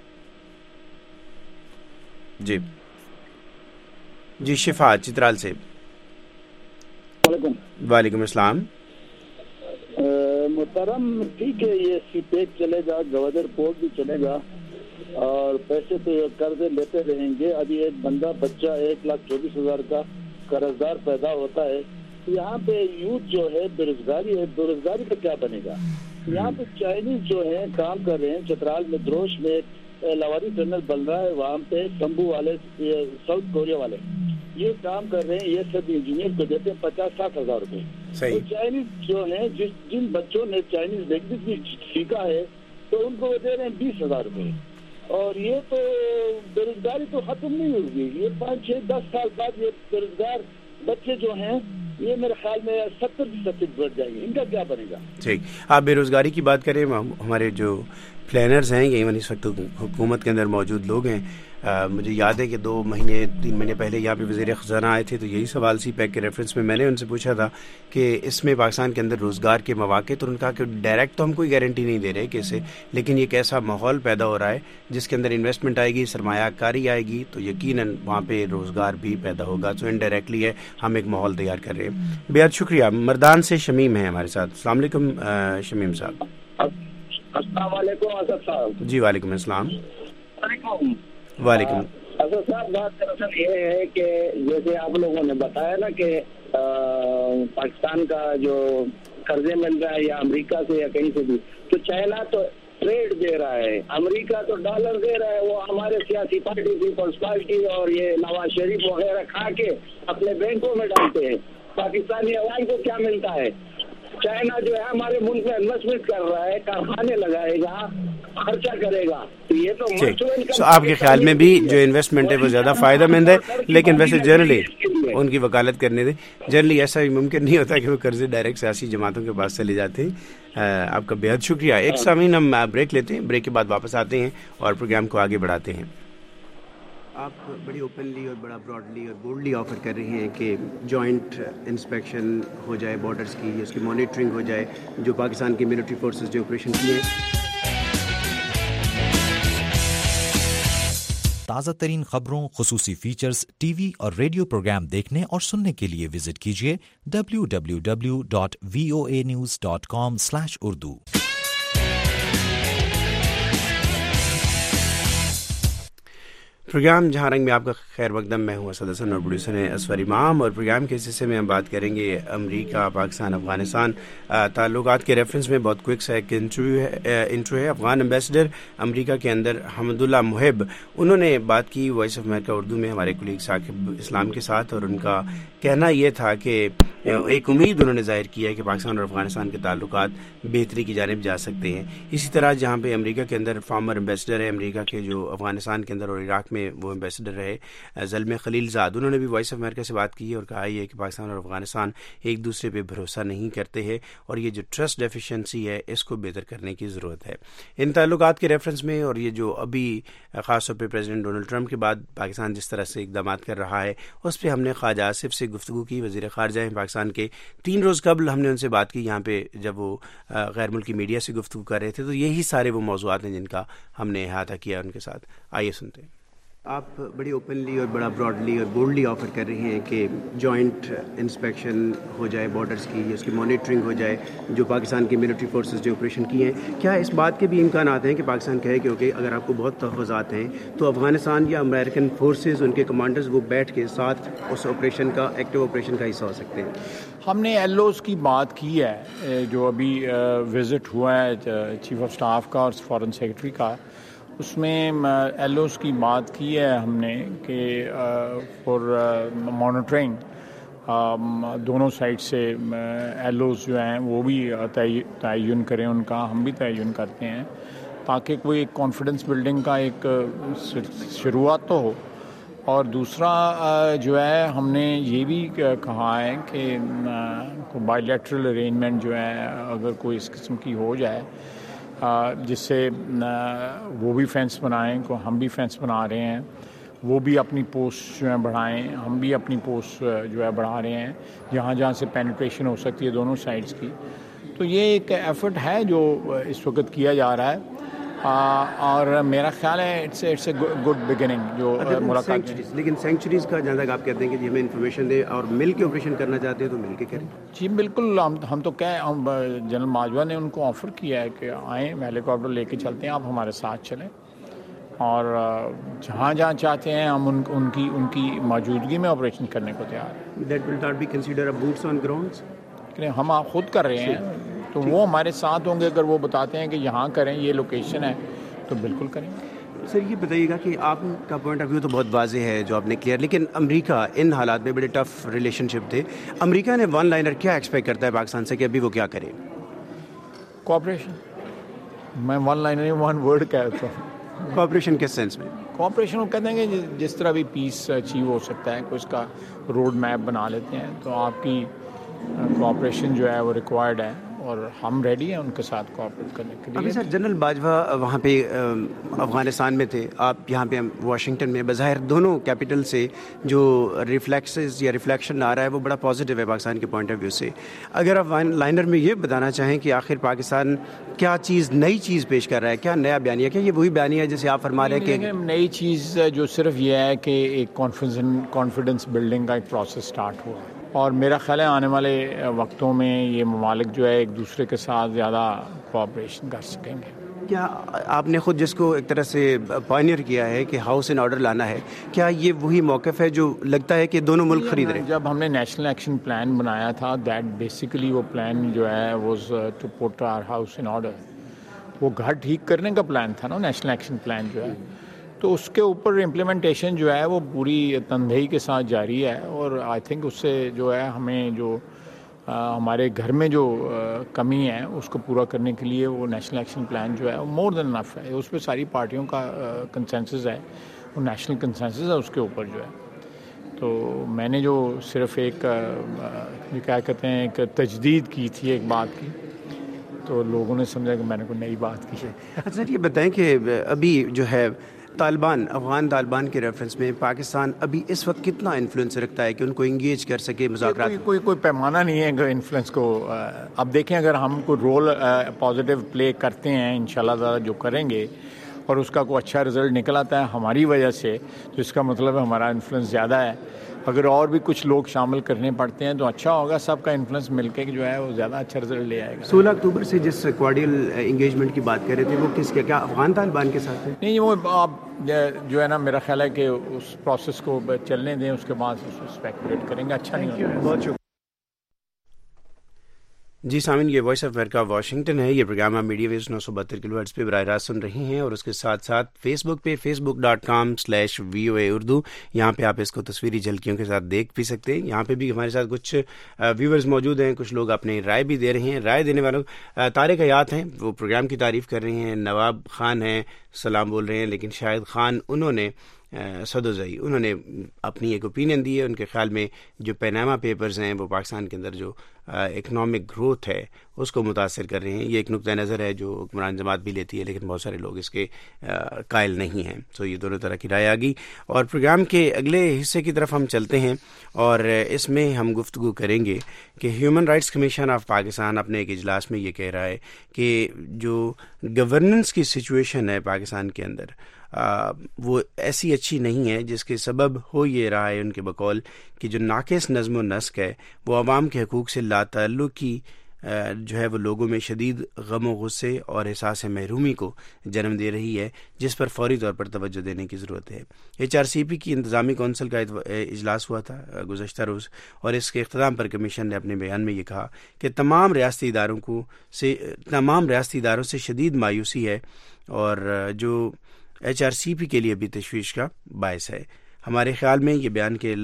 جی جی شفاعت چترال سے. وعلیکم السلام. محترم ٹھیک ہے, یہ سی پیک چلے گا, گوادر پورٹ بھی چلے گا, اور پیسے تو قرضے لیتے رہیں گے. ابھی ایک بندہ بچہ ایک لاکھ چوبیس ہزار کا قرضدار پیدا ہوتا ہے. یہاں پہ یوتھ جو ہے بے روزگاری ہے, بے روزگاری کا کیا بنے گا؟ یہاں پہ چائنیز جو ہیں کام کر رہے ہیں. چترال میں دروش میں لاواری ٹنل بن رہا ہے, وہاں پہ تمبو والے ساؤتھ کوریا والے یہ کام کر رہے ہیں. یہ سب انجینئر کو دیتے ہیں پچاس ساٹھ ہزار روپے. تو چائنیز جو ہیں جس جن بچوں نے چائنیز لینگویج بھی سیکھا ہے تو ان کو وہ دے رہے ہیں بیس ہزار روپے. اور یہ تو بے روزگاری تو ختم نہیں ہوگی. یہ پانچ چھ دس سال بعد یہ بے روزگار بچے جو ہیں یہ میرے خیال میں ستر فیصد تک بڑھ جائیں گے. ان کا کیا بنے گا؟ ٹھیک, آپ بے روزگاری کی بات کریں, ہمارے جو پلانرز ہیں یا ایون اس وقت حکومت کے اندر موجود لوگ ہیں, آ, مجھے یاد ہے کہ دو مہینے تین مہینے پہلے یہاں پہ وزیر خزانہ آئے تھے, تو یہی سوال سی پیک کے ریفرنس میں میں نے ان سے پوچھا تھا کہ اس میں پاکستان کے اندر روزگار کے مواقع, تو انہوں نے کہا کہ ڈائریکٹ تو ہم کوئی گارنٹی نہیں دے رہے کہ اسے, لیکن یہ کیسا ماحول پیدا ہو رہا ہے جس کے اندر انویسٹمنٹ آئے گی, سرمایہ کاری آئے گی, تو یقیناً وہاں پہ روزگار بھی پیدا ہوگا. تو انڈائریکٹلی ہے ہم ایک ماحول تیار کر رہے ہیں. بہت شکریہ. مردان سے شمیم ہے ہمارے ساتھ. السلام علیکم شمیم صاحب. السلام علیکم اسد صاحب. جی وعلیکم السلام. وعلیکم. اسد صاحب بات دراصل یہ ہے کہ جیسے آپ لوگوں نے بتایا نا کہ پاکستان کا جو قرضے مل رہا ہے یا امریکہ سے یا کہیں سے بھی, تو چائنا تو ٹریڈ دے رہا ہے, امریکہ تو ڈالر دے رہا ہے. وہ ہمارے سیاسی پارٹی پیپلز پارٹی اور یہ نواز شریف وغیرہ کھا کے اپنے بینکوں میں ڈالتے ہیں. پاکستانی عوام کو کیا ملتا ہے؟ چائنا جو ہے ہمارے ملک میں انویسٹمنٹ کر رہا ہے, کارخانے لگائے گا, خرچہ کرے گا. یہ تو آپ کے خیال میں بھی جو انویسٹمنٹ ہے وہ زیادہ فائدہ مند ہے, لیکن ویسے جنرلی ان کی وکالت کرنے دیں, جنرلی ایسا بھی ممکن نہیں ہوتا کہ وہ قرضے ڈائریکٹ سیاسی جماعتوں کے پاس چلے جاتے ہیں. آپ کا بے حد شکریہ. ایک سامعین ہم بریک لیتے ہیں, بریک کے بعد واپس آتے ہیں اور پروگرام کو آگے بڑھاتے ہیں. آپ بڑی اوپنلی اور بڑا براڈلی اور بولڈلی آفر کر رہے ہیں کہ جوائنٹ انسپیکشن ہو جائے بارڈرز کی, اس کی مانیٹرنگ ہو جائے, جو پاکستان کی ملٹری فورسز جو آپریشن کیے. تازہ ترین خبروں, خصوصی فیچرز, ٹی وی اور ریڈیو پروگرام دیکھنے اور سننے کے لیے وزٹ کیجیے W W W dot V O A news dot com slash Urdu. Programme جہاں رنگ میں آپ کا خیر مقدم. میں ہوں اسد حسن اور پروڈیوسر ہیں اسور امام, اور پروگرام کے اس حصے میں ہم بات کریں گے امریکہ پاکستان افغانستان تعلقات کے ریفرنس میں. بہت کوئک سا ایک انٹرویو ہے انٹرو ہے افغان ایمبیسڈر امریکہ کے اندر حمد اللہ محب, انہوں نے بات کی وائس آف امریکہ اردو میں ہمارے کولیگ ثاقب اسلام کے ساتھ, اور ان کا کہنا یہ تھا کہ ایک امید انہوں نے ظاہر کی ہے کہ پاکستان اور افغانستان کے تعلقات بہتری کی جانب جا سکتے ہیں. اسی طرح جہاں پہ امریکہ کے اندر فارمر ایمبیسڈر ہے امریکہ کے, جو افغانستان کے اندر اور عراق میں وہ ایمبیسڈر رہے, زلمے خلیل زاد, انہوں نے بھی وائس آف امریکہ سے بات کی اور کہا یہ کہ پاکستان اور افغانستان ایک دوسرے پہ بھروسہ نہیں کرتے ہیں, اور یہ جو ٹرسٹ ڈیفیشنسی ہے اس کو بہتر کرنے کی ضرورت ہے. ان تعلقات کے ریفرنس میں, اور یہ جو ابھی خاص طور پہ پریزیڈنٹ ڈونلڈ ٹرمپ کے بعد پاکستان جس طرح سے اقدامات کر رہا ہے, اس پہ ہم نے خواجہ آصف سے گفتگو کی. وزیر خارجہ ہیں پاکستان کے. تین روز قبل ہم نے ان سے بات کی یہاں پہ جب وہ غیر ملکی میڈیا سے گفتگو کر رہے تھے, تو یہی سارے وہ موضوعات ہیں جن کا ہم نے احاطہ کیا ان کے ساتھ. آئیے سنتے ہیں. آپ بڑی اوپنلی اور بڑا براڈلی اور بولڈلی آفر کر رہے ہیں کہ جوائنٹ انسپیکشن ہو جائے بارڈرز کی, اس کی مانیٹرنگ ہو جائے, جو پاکستان کی ملٹری فورسز جو آپریشن کی ہیں. کیا اس بات کے بھی امکانات ہیں کہ پاکستان کہے کہ اوکے اگر آپ کو بہت تحفظات ہیں تو افغانستان یا امریکن فورسز ان کے کمانڈرز وہ بیٹھ کے ساتھ اس آپریشن کا ایکٹیو آپریشن کا حصہ ہو سکتے ہیں؟ ہم نے ایل اوز کی بات کی ہے, جو ابھی وزٹ ہوا ہے چیف آف اسٹاف کا اور فارن سیکرٹری کا, اس میں ایل اوز کی بات کی ہے ہم نے کہ فور مانیٹرنگ دونوں سائڈ سے ایل اوز جو ہیں وہ بھی تعین کریں, ان کا ہم بھی تعین کرتے ہیں, تاکہ کوئی ایک کانفیڈنس بلڈنگ کا ایک شروعات تو ہو. اور دوسرا جو ہے ہم نے یہ بھی کہا ہے کہ بائی لیٹرل ارینجمنٹ جو ہے اگر کوئی اس قسم کی ہو جائے جس سے وہ بھی فینس بنائیں, کو ہم بھی فینس بنا رہے ہیں, وہ بھی اپنی پوسٹ جو ہے بڑھائیں, ہم بھی اپنی پوسٹ جو ہے بڑھا رہے ہیں جہاں جہاں سے پینیٹریشن ہو سکتی ہے دونوں سائڈز کی. تو یہ ایک ایفرٹ ہے جو اس وقت کیا جا رہا ہے, اور میرا خیال ہے it's it's a good beginning جو ملاقات. لیکن سینکچریز کا جہاں تک آپ کہتے ہیں کہ جی ہمیں انفارمیشن دیں اور مل کے آپریشن کرنا چاہتے ہیں تو مل کے کریں. جی بالکل, ہم ہم تو کہیں جنرل ماجوا نے ان کو آفر کیا ہے کہ آئیں ہیلی کاپٹر لے کے چلتے ہیں, آپ ہمارے ساتھ چلیں, اور جہاں جہاں چاہتے ہیں ہم ان ان کی ان کی موجودگی میں آپریشن کرنے کو تیار ہیں. That will not be consider a boots on grounds. ہم آپ خود کر رہے ہیں تو وہ ہمارے ساتھ ہوں گے. اگر وہ بتاتے ہیں کہ یہاں کریں, یہ لوکیشن ہے, تو بالکل کریں. سر یہ بتائیے گا کہ آپ کا پوائنٹ آف ویو تو بہت واضح ہے جو آپ نے کلیئر, لیکن امریکہ ان حالات میں بڑے ٹف ریلیشن شپ تھے. امریکہ نے ون لائنر کیا ایکسپیکٹ کرتا ہے پاکستان سے کہ ابھی وہ کیا کرے؟ کوآپریشن. میں ون لائنر ون ورڈ کہتا ہوں. کوآپریشن کس سینس میں؟ کوآپریشن وہ کہتے ہیں کہ جس طرح بھی پیس اچیو ہو سکتا ہے, کوئی اس کا روڈ میپ بنا لیتے ہیں, تو آپ کی کوآپریشن جو ہے وہ ریکوائرڈ ہے, اور ہم ریڈی ہیں ان کے ساتھ کوآپریٹ کرنے کے لیے. ابھی سر جنرل باجوہ وہاں پہ افغانستان میں تھے, آپ یہاں پہ واشنگٹن میں, بظاہر دونوں کیپٹل سے جو ریفلیکسز یا ریفلیکشن آ رہا ہے وہ بڑا پازیٹیو ہے پاکستان کے پوائنٹ آف ویو سے. اگر آپ لائنر میں یہ بتانا چاہیں کہ آخر پاکستان کیا چیز نئی چیز پیش کر رہا ہے, کیا نیا بیانیہ, کیا یہ وہی بیانیہ ہے جیسے آپ فرما رہے ہیں کہ نئی چیز جو صرف یہ ہے کہ ایک کانفیڈنس بلڈنگ کا ایک پروسیس سٹارٹ ہوا ہے, اور میرا خیال ہے آنے والے وقتوں میں یہ ممالک جو ہے ایک دوسرے کے ساتھ زیادہ کوآپریشن کر سکیں گے. کیا آپ نے خود جس کو ایک طرح سے پائنیئر کیا ہے کہ ہاؤس ان آرڈر لانا ہے, کیا یہ وہی موقف ہے جو لگتا ہے کہ دونوں ملک خرید رہے ہیں؟ جب ہم نے نیشنل ایکشن پلان بنایا تھا, دیٹ بیسیکلی وہ پلان جو ہے was to put our house in order, وہ گھر ٹھیک کرنے کا پلان تھا نا نیشنل ایکشن پلان جو ہے. تو اس کے اوپر امپلیمنٹیشن جو ہے وہ پوری تندہی کے ساتھ جاری ہے, اور آئی تھنک اس سے جو ہے ہمیں جو ہمارے گھر میں جو کمی ہے اس کو پورا کرنے کے لیے وہ نیشنل ایکشن پلان جو ہے وہ مور دین انف ہے. اس پہ ساری پارٹیوں کا کنسنسس ہے, وہ نیشنل کنسنسس ہے اس کے اوپر جو ہے. تو میں نے جو صرف ایک کیا کہتے ہیں ایک تجدید کی تھی ایک بات کی, تو لوگوں نے سمجھا کہ میں نے کوئی نئی بات کی ہے. اچھا یہ بتائیں کہ ابھی جو ہے طالبان افغان طالبان کے ریفرنس میں پاکستان ابھی اس وقت کتنا انفلوئنس رکھتا ہے کہ ان کو انگیج کر سکے مذاکرات؟ کوئی کوئی کوئی پیمانہ نہیں ہے انفلوئنس کو. اب دیکھیں اگر ہم کوئی رول پازیٹیو پلے کرتے ہیں انشاءاللہ تعالی جو کریں گے اور اس کا کوئی اچھا رزلٹ نکل آتا ہے ہماری وجہ سے, تو اس کا مطلب ہے ہمارا انفلوئنس زیادہ ہے. اگر اور بھی کچھ لوگ شامل کرنے پڑتے ہیں تو اچھا ہوگا, سب کا انفلوئنس مل کے جو ہے وہ زیادہ اچھا رزلٹ لے آئے گا. سولہ اکتوبر سے جس کوارڈیل انگیجمنٹ کی بات کر رہے تھے وہ کس کے, کیا افغان طالبان کے ساتھ ہے؟ نہیں, وہ آپ جو ہے نا میرا خیال ہے کہ اس پروسیس کو چلنے دیں, اس کے بعد اس کو اسپیکولیٹ کریں گے. اچھا نہیں ہوگا. بہت شکریہ. جی سامعین, یہ وائس آف امریکہ واشنگٹن ہے. یہ پروگرام آپ میڈیا ویوز نو سو بہتر کلو ہرٹز پہ براہ راست سن رہے ہیں, اور اس کے ساتھ ساتھ فیس بک پہ face book dot com slash V O A Urdu, یہاں پہ آپ اس کو تصویری جھلکیوں کے ساتھ دیکھ بھی سکتے ہیں. یہاں پہ بھی ہمارے ساتھ کچھ ویورز موجود ہیں, کچھ لوگ اپنی رائے بھی دے رہے ہیں. رائے دینے والوں طارق حیات ہیں, وہ پروگرام کی تعریف کر رہے ہیں. نواب خان ہیں, سلام بول رہے ہیں. لیکن شاہد خان انہوں نے سدوزئی انہوں نے اپنی ایک اوپینین دی ہے. ان کے خیال میں جو پیناما پیپرز ہیں وہ پاکستان کے اندر جو اکنامک گروتھ ہے اس کو متاثر کر رہے ہیں. یہ ایک نقطۂ نظر ہے جو حکمران جماعت بھی لیتی ہے, لیکن بہت سارے لوگ اس کے قائل نہیں ہیں. تو یہ دونوں طرح کی رائے آ گئی, اور پروگرام کے اگلے حصے کی طرف ہم چلتے ہیں, اور اس میں ہم گفتگو کریں گے کہ human rights commission of Pakistan اپنے ایک اجلاس میں یہ کہہ رہا ہے کہ جو گورننس کی سچویشن ہے پاکستان کے اندر آ, وہ ایسی اچھی نہیں ہے, جس کے سبب ہو یہ رہا ہے ان کے بقول کہ جو ناقص نظم و نسق ہے وہ عوام کے حقوق سے لا تعلقی جو ہے وہ لوگوں میں شدید غم و غصے اور احساس محرومی کو جنم دے رہی ہے, جس پر فوری طور پر توجہ دینے کی ضرورت ہے. ایچ آر سی پی کی انتظامی کونسل کا اجلاس ہوا تھا گزشتہ روز, اور اس کے اختتام پر کمیشن نے اپنے بیان میں یہ کہا کہ تمام ریاستی اداروں کو سے تمام ریاستی اداروں سے شدید مایوسی ہے, اور جو ایچ آر سی پی کے لیے بھی تشویش کا باعث ہے. ہمارے خیال میں یہ بیان کے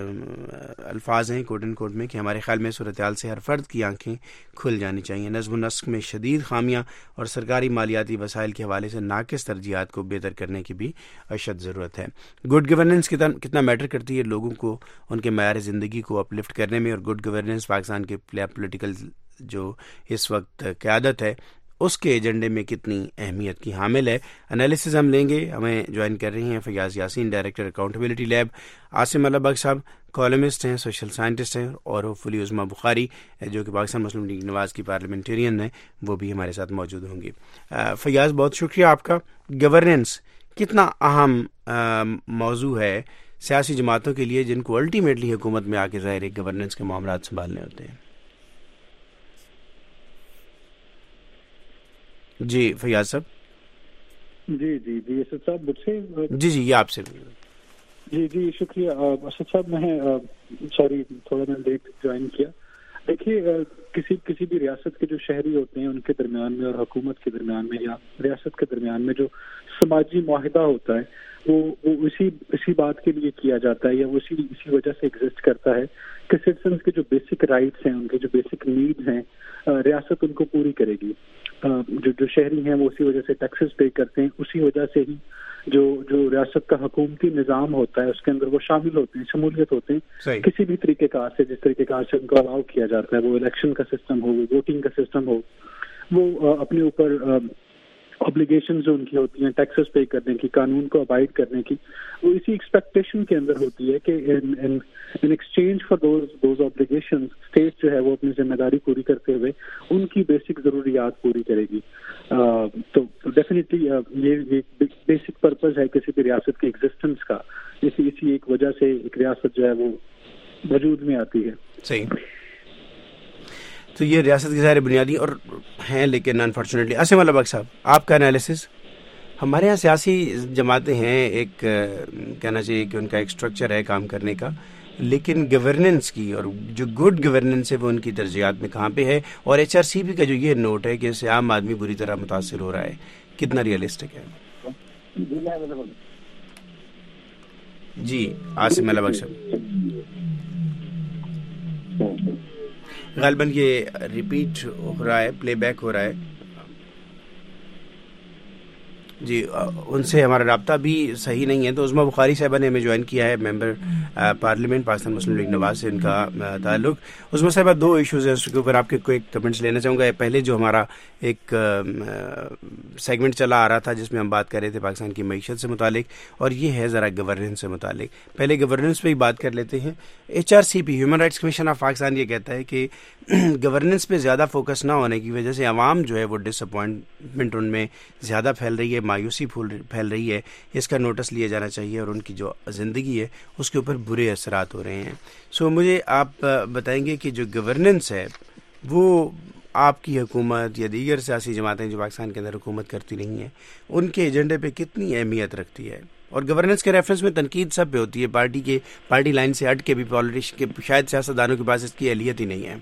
الفاظ ہیں کوٹ اینڈ کوٹ میں کہ ہمارے خیال میں صورتحال سے ہر فرد کی آنکھیں کھل جانی چاہیے. نظم و نسق میں شدید خامیاں اور سرکاری مالیاتی وسائل کے حوالے سے ناقص ترجیحات کو بہتر کرنے کی بھی اشد ضرورت ہے. گڈ گورننس کتنا میٹر کرتی ہے لوگوں کو ان کے معیار زندگی کو اپ لفٹ کرنے میں, اور گڈ گورننس پاکستان کے پولیٹیکل جو اس وقت قیادت ہے اس کے ایجنڈے میں کتنی اہمیت کی حامل ہے. انالیسز ہم لیں گے. ہمیں جوائن کر رہی ہیں Fayyaz Yasin, director accountability lab, Asim Albeg sahib columnist ہیں, سوشل سائنٹسٹ ہیں, اور ہوپفلی عظمیٰ بخاری جو کہ پاکستان مسلم لیگ نواز کی پارلیمنٹرین ہیں, وہ بھی ہمارے ساتھ موجود ہوں گی. فیاض, بہت شکریہ آپ کا. گورننس کتنا اہم موضوع ہے سیاسی جماعتوں کے لیے جن کو الٹیمیٹلی حکومت میں آ کے ظاہر گورننس کے معاملات سنبھالنے ہوتے ہیں. جی فیاض صاحب. جی جی جی اسد صاحب مجھ سے جی جی یہ آپ سے. جی جی شکریہ اسد صاحب. میں سوری تھوڑا میں لیٹ جوائن کیا. دیکھیے کسی کسی بھی ریاست کے جو شہری ہوتے ہیں ان کے درمیان میں اور حکومت کے درمیان میں یا ریاست کے درمیان میں جو سماجی معاہدہ ہوتا ہے وہ وہ اسی اسی بات کے لیے کیا جاتا ہے یا وہ اسی اسی وجہ سے ایگزسٹ کرتا ہے کہ سٹیزنس کے جو بیسک رائٹس ہیں, ان کے جو بیسک نیڈز ہیں, ریاست ان کو پوری کرے گی. جو جو شہری ہیں وہ اسی وجہ سے ٹیکسز پے کرتے ہیں, اسی وجہ سے ہی جو جو ریاست کا حکومتی نظام ہوتا ہے اس کے اندر وہ شامل ہوتے ہیں, شمولیت ہوتے ہیں کسی بھی طریقے کار سے, جس طریقے کار سے ان کو الاؤ کیا جاتا ہے, وہ الیکشن کا سسٹم ہو, وہ ووٹنگ کا سسٹم ہو, وہ اپنے اوپر آبلیگیشنز جو ان کی ہوتی ہیں ٹیکسز پے کرنے کی, قانون کو ابائڈ کرنے کی, وہ اسی ایکسپیکٹیشن کے اندر ہوتی ہے کہ in exchange for those those obligations state جو ہے وہ اپنی ذمہ داری پوری کرتے ہوئے ان کی بیسک ضروریات پوری کرے گی. تو ڈیفینیٹلی یہ بیسک پرپز ہے کسی بھی ریاست کے ایگزسٹنس کا. اسی اسی ایک وجہ سے ایک ریاست جو ہے وہ وجود میں آتی ہے. صحیح. تو یہ ریاست کے ظاہر بنیادی اور ہیں, لیکن انفارچونیٹلی عاصم البگ صاحب آپ کا انالیسس. ہمارے یہاں سیاسی جماعتیں ہیں, ایک کہنا چاہیے کہ ان کا ایک اسٹرکچر ہے کام کرنے کا, لیکن گورننس کی اور جو گڈ گورننس ہے وہ ان کی ترجیحات میں کہاں پہ ہے, اور ایچ آر سی پی کا جو یہ نوٹ ہے کہ اس سے عام آدمی بری طرح متاثر ہو رہا ہے, کتنا ریئلسٹک ہے؟ جی عاصم البگ صاحب. غالباً یہ ریپیٹ ہو رہا ہے, پلے بیک ہو رہا ہے. جی ان سے ہمارا رابطہ بھی صحیح نہیں ہے. تو عظمیٰ بخاری صاحبہ نے ہمیں جوائن کیا ہے, ممبر پارلیمنٹ پاکستان مسلم لیگ نواز سے ان کا تعلق. عظمیٰ صاحبہ دو ایشوز ہیں, اس کے اوپر آپ کے کوئی کمنٹس لینا چاہوں گا. پہلے جو ہمارا ایک سیگمنٹ چلا آ رہا تھا جس میں ہم بات کر رہے تھے پاکستان کی معیشت سے متعلق, اور یہ ہے ذرا گورننس سے متعلق. پہلے گورننس پہ ہی بات کر لیتے ہیں. H R C P human rights commission of Pakistan یہ کہتا ہے کہ گورننس پہ زیادہ فوکس نہ ہونے کی وجہ سے عوام جو ہے وہ ڈس اپوائنٹمنٹ ان میں زیادہ پھیل رہی ہے, مایوسی پھیل رہی ہے. اس کا نوٹس لیا جانا چاہیے اور ان کی جو زندگی ہے اس کے اوپر برے اثرات ہو رہے ہیں. سو مجھے آپ بتائیں گے کہ جو گورننس ہے وہ آپ کی حکومت یا دیگر سیاسی جماعتیں جو پاکستان کے اندر حکومت کرتی رہی ہیں ان کے ایجنڈے پہ کتنی اہمیت رکھتی ہے؟ اور گورننس کے ریفرنس میں تنقید سب پہ ہوتی ہے, پارٹی کے پارٹی لائن سے ہٹ کے بھی پالیٹیشن کے شاید سیاستدانوں کے پاس اس کی اہلیت ہی نہیں ہے.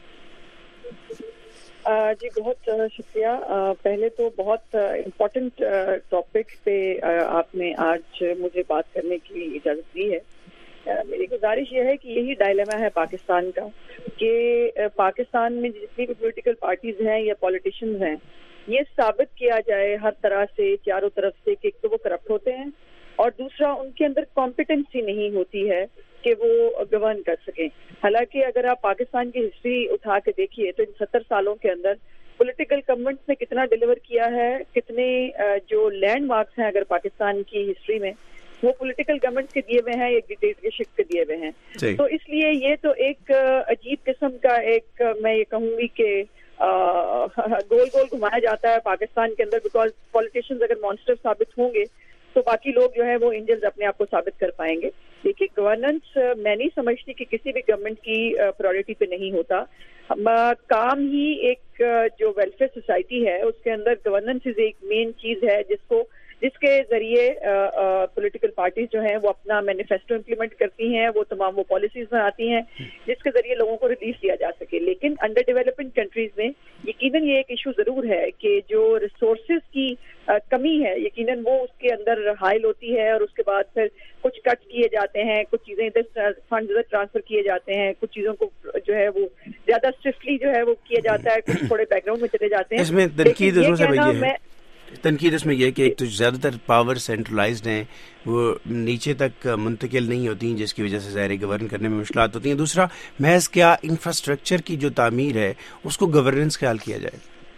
جی بہت شکریہ. پہلے تو بہت امپورٹنٹ ٹاپک پہ آپ نے آج مجھے بات کرنے کی اجازت دی ہے. میری گزارش یہ ہے کہ یہی ڈائلیما ہے پاکستان کا کہ پاکستان میں جتنی بھی پولیٹیکل پارٹیز ہیں یا پولیٹیشینز ہیں, یہ ثابت کیا جائے ہر طرح سے چاروں طرف سے کہ ایک تو وہ کرپٹ ہوتے ہیں اور دوسرا ان کے اندر کمپیٹنسی نہیں ہوتی ہے کہ وہ گورن کر سکیں. حالانکہ اگر آپ پاکستان کی ہسٹری اٹھا کے دیکھیے تو ان ستر سالوں کے اندر پولیٹیکل گورنمنٹس نے کتنا ڈیلیور کیا ہے, کتنے جو لینڈ مارکس ہیں اگر پاکستان کی ہسٹری میں وہ پولیٹیکل گورنمنٹس کے دیے ہوئے ہیں یا ڈکٹیٹرشپ کے دیے ہوئے ہیں. تو اس لیے یہ تو ایک عجیب قسم کا ایک میں یہ کہوں گی کہ گول گول گھمایا جاتا ہے پاکستان کے اندر, بیکاز پولیٹیشینز اگر مانسٹر ثابت ہوں گے تو باقی لوگ جو ہے وہ اینجلز اپنے آپ کو ثابت کر پائیں گے. دیکھیے گورننس میں نہیں سمجھتی کہ کسی بھی گورنمنٹ کی پرائورٹی پہ نہیں ہوتا. کام ہی ایک جو ویلفیئر سوسائٹی ہے اس کے اندر گورننس ایک مین چیز ہے جس کو جس کے ذریعے پولیٹیکل پارٹیز جو ہیں وہ اپنا مینیفیسٹو امپلیمنٹ کرتی ہیں, وہ تمام وہ پالیسیز بناتی ہیں جس کے ذریعے لوگوں کو ریلیف دیا جا سکے. لیکن انڈر ڈیولپنگ کنٹریز میں یقیناً یہ ایک ایشو ضرور ہے کہ جو ریسورسز کی کمی ہے یقیناً وہ اس کے اندر حائل ہوتی ہے, اور اس کے بعد پھر کچھ کٹ کیے جاتے ہیں, کچھ چیزیں ادھر فنڈ ادھر ٹرانسفر کیے جاتے ہیں, کچھ چیزوں کو جو ہے وہ زیادہ اسٹرکٹلی جو ہے وہ کیا جاتا ہے, کچھ تھوڑے بیک گراؤنڈ میں چلے جاتے ہیں. اس میں تنقید تنقید اس میں یہ کہ ایک تو زیادہ تر پاور سینٹرلائزڈ ہیں, وہ نیچے تک منتقل نہیں ہوتی ہیں جس کی وجہ سے ظاہر گورن کرنے میں مشکلات ہوتی ہیں. دوسرا محض کیا انفراسٹرکچر کی جو تعمیر ہے اس کو گورننس خیال کیا جائے؟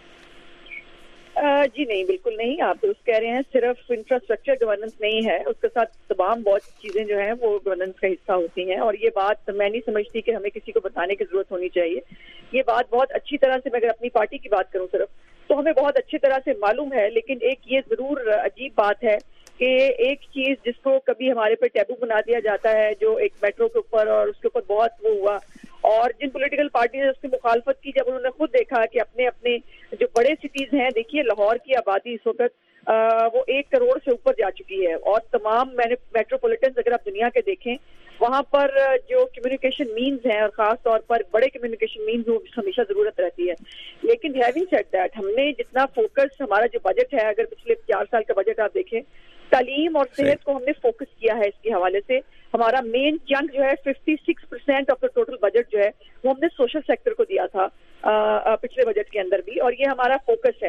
جی نہیں, بالکل نہیں, آپ درست کہہ رہے ہیں. صرف انفراسٹرکچر گورننس نہیں ہے, اس کے ساتھ تمام بہت چیزیں جو ہیں وہ گورننس کا حصہ ہوتی ہیں. اور یہ بات میں نہیں سمجھتی کہ ہمیں کسی کو بتانے کی ضرورت ہونی چاہیے. یہ بات بہت اچھی طرح سے, میں اگر اپنی پارٹی کی بات کروں صرف, تو ہمیں بہت اچھی طرح سے معلوم ہے. لیکن ایک یہ ضرور عجیب بات ہے کہ ایک چیز جس کو کبھی ہمارے پہ ٹیبو بنا دیا جاتا ہے, جو ایک میٹرو کے اوپر اور اس کے اوپر بہت وہ ہوا, اور جن پولیٹیکل پارٹی نے اس کی مخالفت کی, جب انہوں نے خود دیکھا کہ اپنے اپنے جو بڑے سٹیز ہیں, دیکھیے لاہور کی آبادی اس وقت وہ ایک کروڑ سے اوپر جا چکی ہے, اور تمام میٹروپولیٹنز اگر آپ دنیا کے دیکھیں وہاں پر جو کمیونیکیشن مینز ہیں, اور خاص طور پر بڑے کمیونیکیشن مینز ہو ہمیشہ ضرورت رہتی ہے. لیکن ہیونگ سیڈ دیٹ, ہم نے جتنا فوکس, ہمارا جو بجٹ ہے, اگر پچھلے چار سال کا بجٹ آپ دیکھیں, تعلیم اور صحت کو ہم نے فوکس کیا ہے. اس کے حوالے سے ہمارا مین چنک جو ہے fifty six percent of the total budget جو ہے وہ ہم نے سوشل سیکٹر کو دیا تھا پچھلے بجٹ کے اندر بھی, اور یہ ہمارا فوکس ہے.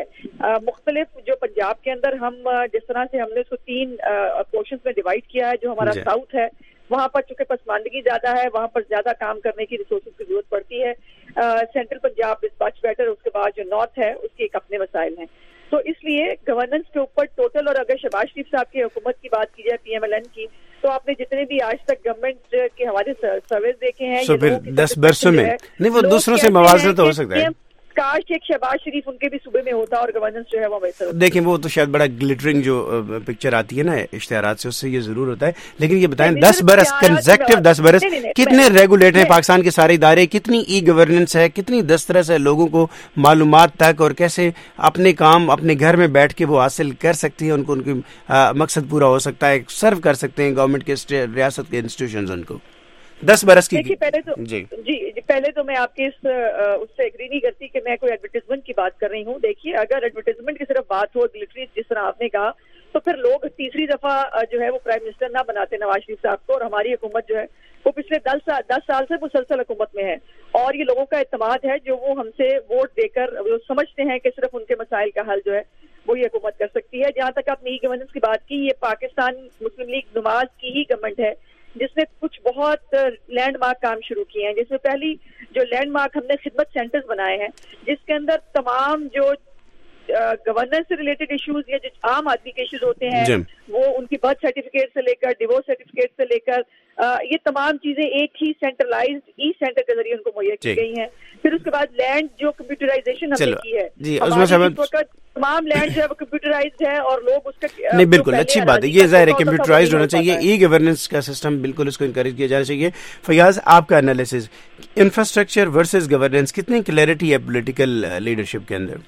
مختلف جو پنجاب کے اندر ہم جس طرح سے ہم نے اس کو تین پورشنز میں ڈیوائڈ کیا ہے, جو ہمارا ساؤتھ ہے وہاں پر چونکہ پسماندگی زیادہ ہے, وہاں پر زیادہ کام کرنے کی ریسورسز کی ضرورت پڑتی ہے. Central Punjab is much better, اس کے بعد جو نارتھ ہے اس کے ایک اپنے مسائل ہیں. تو اس لیے گورننس کے اوپر ٹوٹل, اور اگر شہباز شریف صاحب کی حکومت کی بات کی جائے, پی ایم ایل این کی, تو آپ نے جتنے بھی آج تک گورنمنٹ کے حوالے سے سروس دیکھے ہیں, تو پھر دس برسوں میں نہیں وہ دوسروں سے موازنہ تو ہو سکتا ہے. کاش ایک شہباز شریف ان کے بھی صوبے میں ہوتا اور گورننس جو ہے وہ ویسا. دیکھیں وہ تو شاید بڑا گلٹرنگ جو پکچر آتی ہے نا اشتہارات سے, اس سے یہ ضرور ہوتا ہے. لیکن یہ بتائیں دس برس کنزیکٹو دس برس کتنے ریگولیٹ ہیں پاکستان کے سارے ادارے, کتنی ای گورننس ہے, کتنی دسترس ہے لوگوں کو معلومات تک, اور کیسے اپنے کام اپنے گھر میں بیٹھ کے وہ حاصل کر سکتی ہیں, ان کو ان کی مقصد پورا ہو سکتا ہے, سرو کر سکتے ہیں گورنمنٹ کے ریاست کے انسٹیٹیوشنز ان کو. دس برس کی پہلے تو جی جی پہلے تو میں آپ کے اس اس سے ایگری نہیں کرتی کہ میں کوئی ایڈورٹیزمنٹ کی بات کر رہی ہوں. دیکھیے اگر ایڈورٹیزمنٹ کی صرف بات ہو, گلٹری جس طرح آپ نے کہا, تو پھر لوگ تیسری دفعہ جو ہے وہ پرائم منسٹر نہ بناتے نواز شریف صاحب کو, اور ہماری حکومت جو ہے وہ پچھلے دس سال دس سال سے مسلسل حکومت میں ہے, اور یہ لوگوں کا اعتماد ہے جو وہ ہم سے ووٹ دے کر وہ سمجھتے ہیں کہ صرف ان کے مسائل کا حل جو ہے وہ یہ حکومت کر سکتی ہے. جہاں تک آپ نے ای گورننس کی بات کی, یہ پاکستان مسلم لیگ نواز کی ہی گورنمنٹ ہے جس نے کچھ بہت لینڈ مارک کام شروع کیے ہیں, جس میں پہلی جو لینڈ مارک ہم نے خدمت سینٹرز بنائے ہیں جس کے اندر تمام جو گورننس سے ریلیٹڈ ایشوز یا جو عام آدمی کے ایشوز ہوتے ہیں جی. وہ ان کی برتھ سرٹیفکیٹ سے لے کر ڈیورس سرٹیفکیٹ سے لے کر یہ تمام چیزیں ایک ہی سینٹرلائزڈ ای سینٹر کے ذریعے ان کو مہیا کی گئی ہیں. پھر اس کے بعد لینڈ جو کمپیوٹرائزیشن ہم نے کی ہے جی, اس وقت تمام لینڈ جو ہے وہ کمپیوٹرائزڈ ہے اور لوگ اس کا نہیں بالکل اچھی بات ہے, یہ ظاہر ہے کمپیوٹرائزڈ ہونا چاہیے, ای گورننس کا سسٹم بالکل اس کو انکریج کیا جانا چاہیے. فیاض, آپ کا انالیسز انفراسٹرکچر ورسز گورننس, کتنی کلیئرٹی ہے پولیٹیکل لیڈرشپ کے اندر؟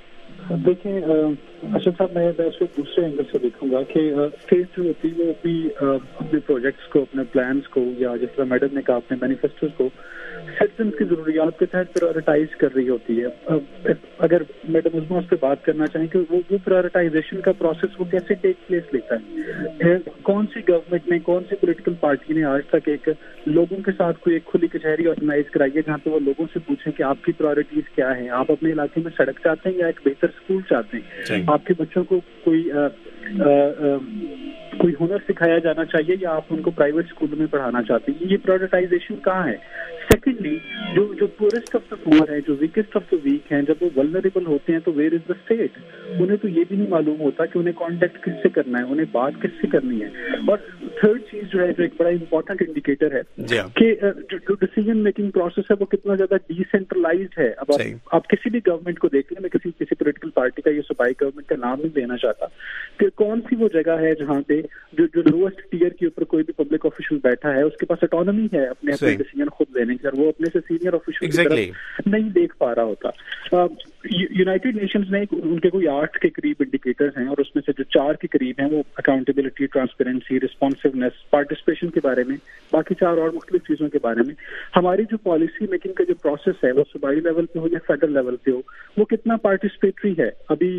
دیکھیں اشرف صاحب, میں اس کو دوسرے اینگل سے دیکھوں گا کہ اسٹیٹ جو ہوتی ہے وہ اپنی اپنے پروجیکٹس کو, اپنے پلانس کو, یا جس طرح میڈم نے کہا اپنے مینیفیسٹوز کو سٹیزنس کی ضروریات کے تحت پرائورٹائز کر رہی ہوتی ہے. اگر میڈم عظمیٰ اس پہ بات کرنا چاہیں کہ وہ وہ پرائورٹائزیشن کا پروسیس وہ کیسے ٹیک پلیس لیتا ہے, کون سی گورنمنٹ نے, کون سی پولیٹیکل پارٹی نے آج تک ایک لوگوں کے ساتھ کوئی ایک کھلی کچہری آرگنائز کرائی ہے جہاں پہ وہ لوگوں سے پوچھیں کہ آپ کی پرائورٹیز کیا ہیں, آپ اپنے علاقے میں سڑک چاہتے ہیں یا ایک بہتر اسکول چاہتے ہیں, آپ کے بچوں کو کوئی آ, آ, آ, کوئی ہنر سکھایا جانا چاہیے یا آپ ان کو پرائیویٹ اسکولوں میں پڑھانا چاہتے ہیں, یہ پرائورٹائزیشن کہاں ہے. سیکنڈلی جو جو پورسٹ آف دا پور ہیں, جو ویکسٹ آف دا ویک ہیں, جب وہ ولنریبل ہوتے ہیں تو ویئر از دا اسٹیٹ, انہیں تو یہ بھی نہیں معلوم ہوتا کہ انہیں کانٹیکٹ کس سے کرنا ہے, انہیں بات کس سے کرنی ہے. اور تھرڈ چیز جو ہے جو ایک بڑا امپورٹنٹ انڈیکیٹر ہے کہ جو ڈیسیژن میکنگ پروسیس ہے وہ کتنا زیادہ ڈی سینٹرلائزڈ ہے. اب آپ کسی بھی گورنمنٹ کو دیکھ لیں, میں کسی کسی پولیٹیکل پارٹی کا یا صوبائی گورنمنٹ کا نام نہیں لینا چاہتا, کہ کون سی وہ جگہ ہے جہاں پہ جو جو لوئسٹ ٹیئر کے اوپر کوئی بھی پبلک آفیشل بیٹھا ہے اس کے پاس اٹانومی ہے اپنے اپنے ڈیسیژن خود لینے کی, اور وہ اپنے سے سینئر آفیشل کی طرف نہیں دیکھ پا رہا ہوتا. یونائٹیڈ نیشنز نے ان کے کوئی آٹھ کے قریب انڈیکیٹرز ہیں, اور اس میں سے جو چار کے قریب ہیں وہ اکاؤنٹیبلٹی, ٹرانسپیرنسی, رسپانسونیس, پارٹیسپیشن کے بارے میں, باقی چار اور مختلف چیزوں کے بارے میں. ہماری جو پالیسی میکنگ کا جو پروسیس ہے وہ صوبائی لیول پہ ہو یا فیڈرل لیول پہ ہو, وہ کتنا پارٹیسپیٹری ہے. ابھی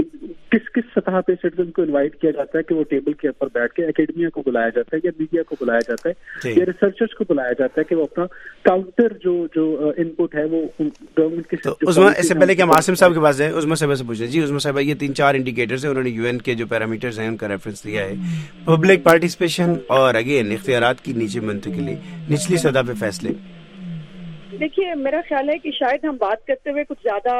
کس کس سطح پہ سٹیزن کو انوائٹ کیا جاتا ہے کہ وہ ٹیبل کے اوپر بیٹھ کے اکیڈمیا کو بلایا جاتا ہے یا میڈیا کو بلایا جاتا ہے یا ریسرچرز کو بلایا جاتا ہے کہ وہ اپنا کاؤنٹر جو جو ان پٹ ہے وہ گورنمنٹ کے. اس سے پہلے کہ ہم عاصم صاحب کے پاس جائیں, عظمیٰ صاحبہ سے پوچھیں. جی عظمیٰ صاحبہ, یہ تین چار انڈیکیٹرز ہیں, انہوں نے یو این کے جو پیرامیٹرز ہیں ان کا ریفرنس دیا ہے, پبلک پارٹیسپیشن اور اگین اختیارات کی نیچے منتقلی, نچلی سطح پہ فیصلے. دیکھیے میرا خیال ہے کہ شاید ہم بات کرتے ہوئے کچھ زیادہ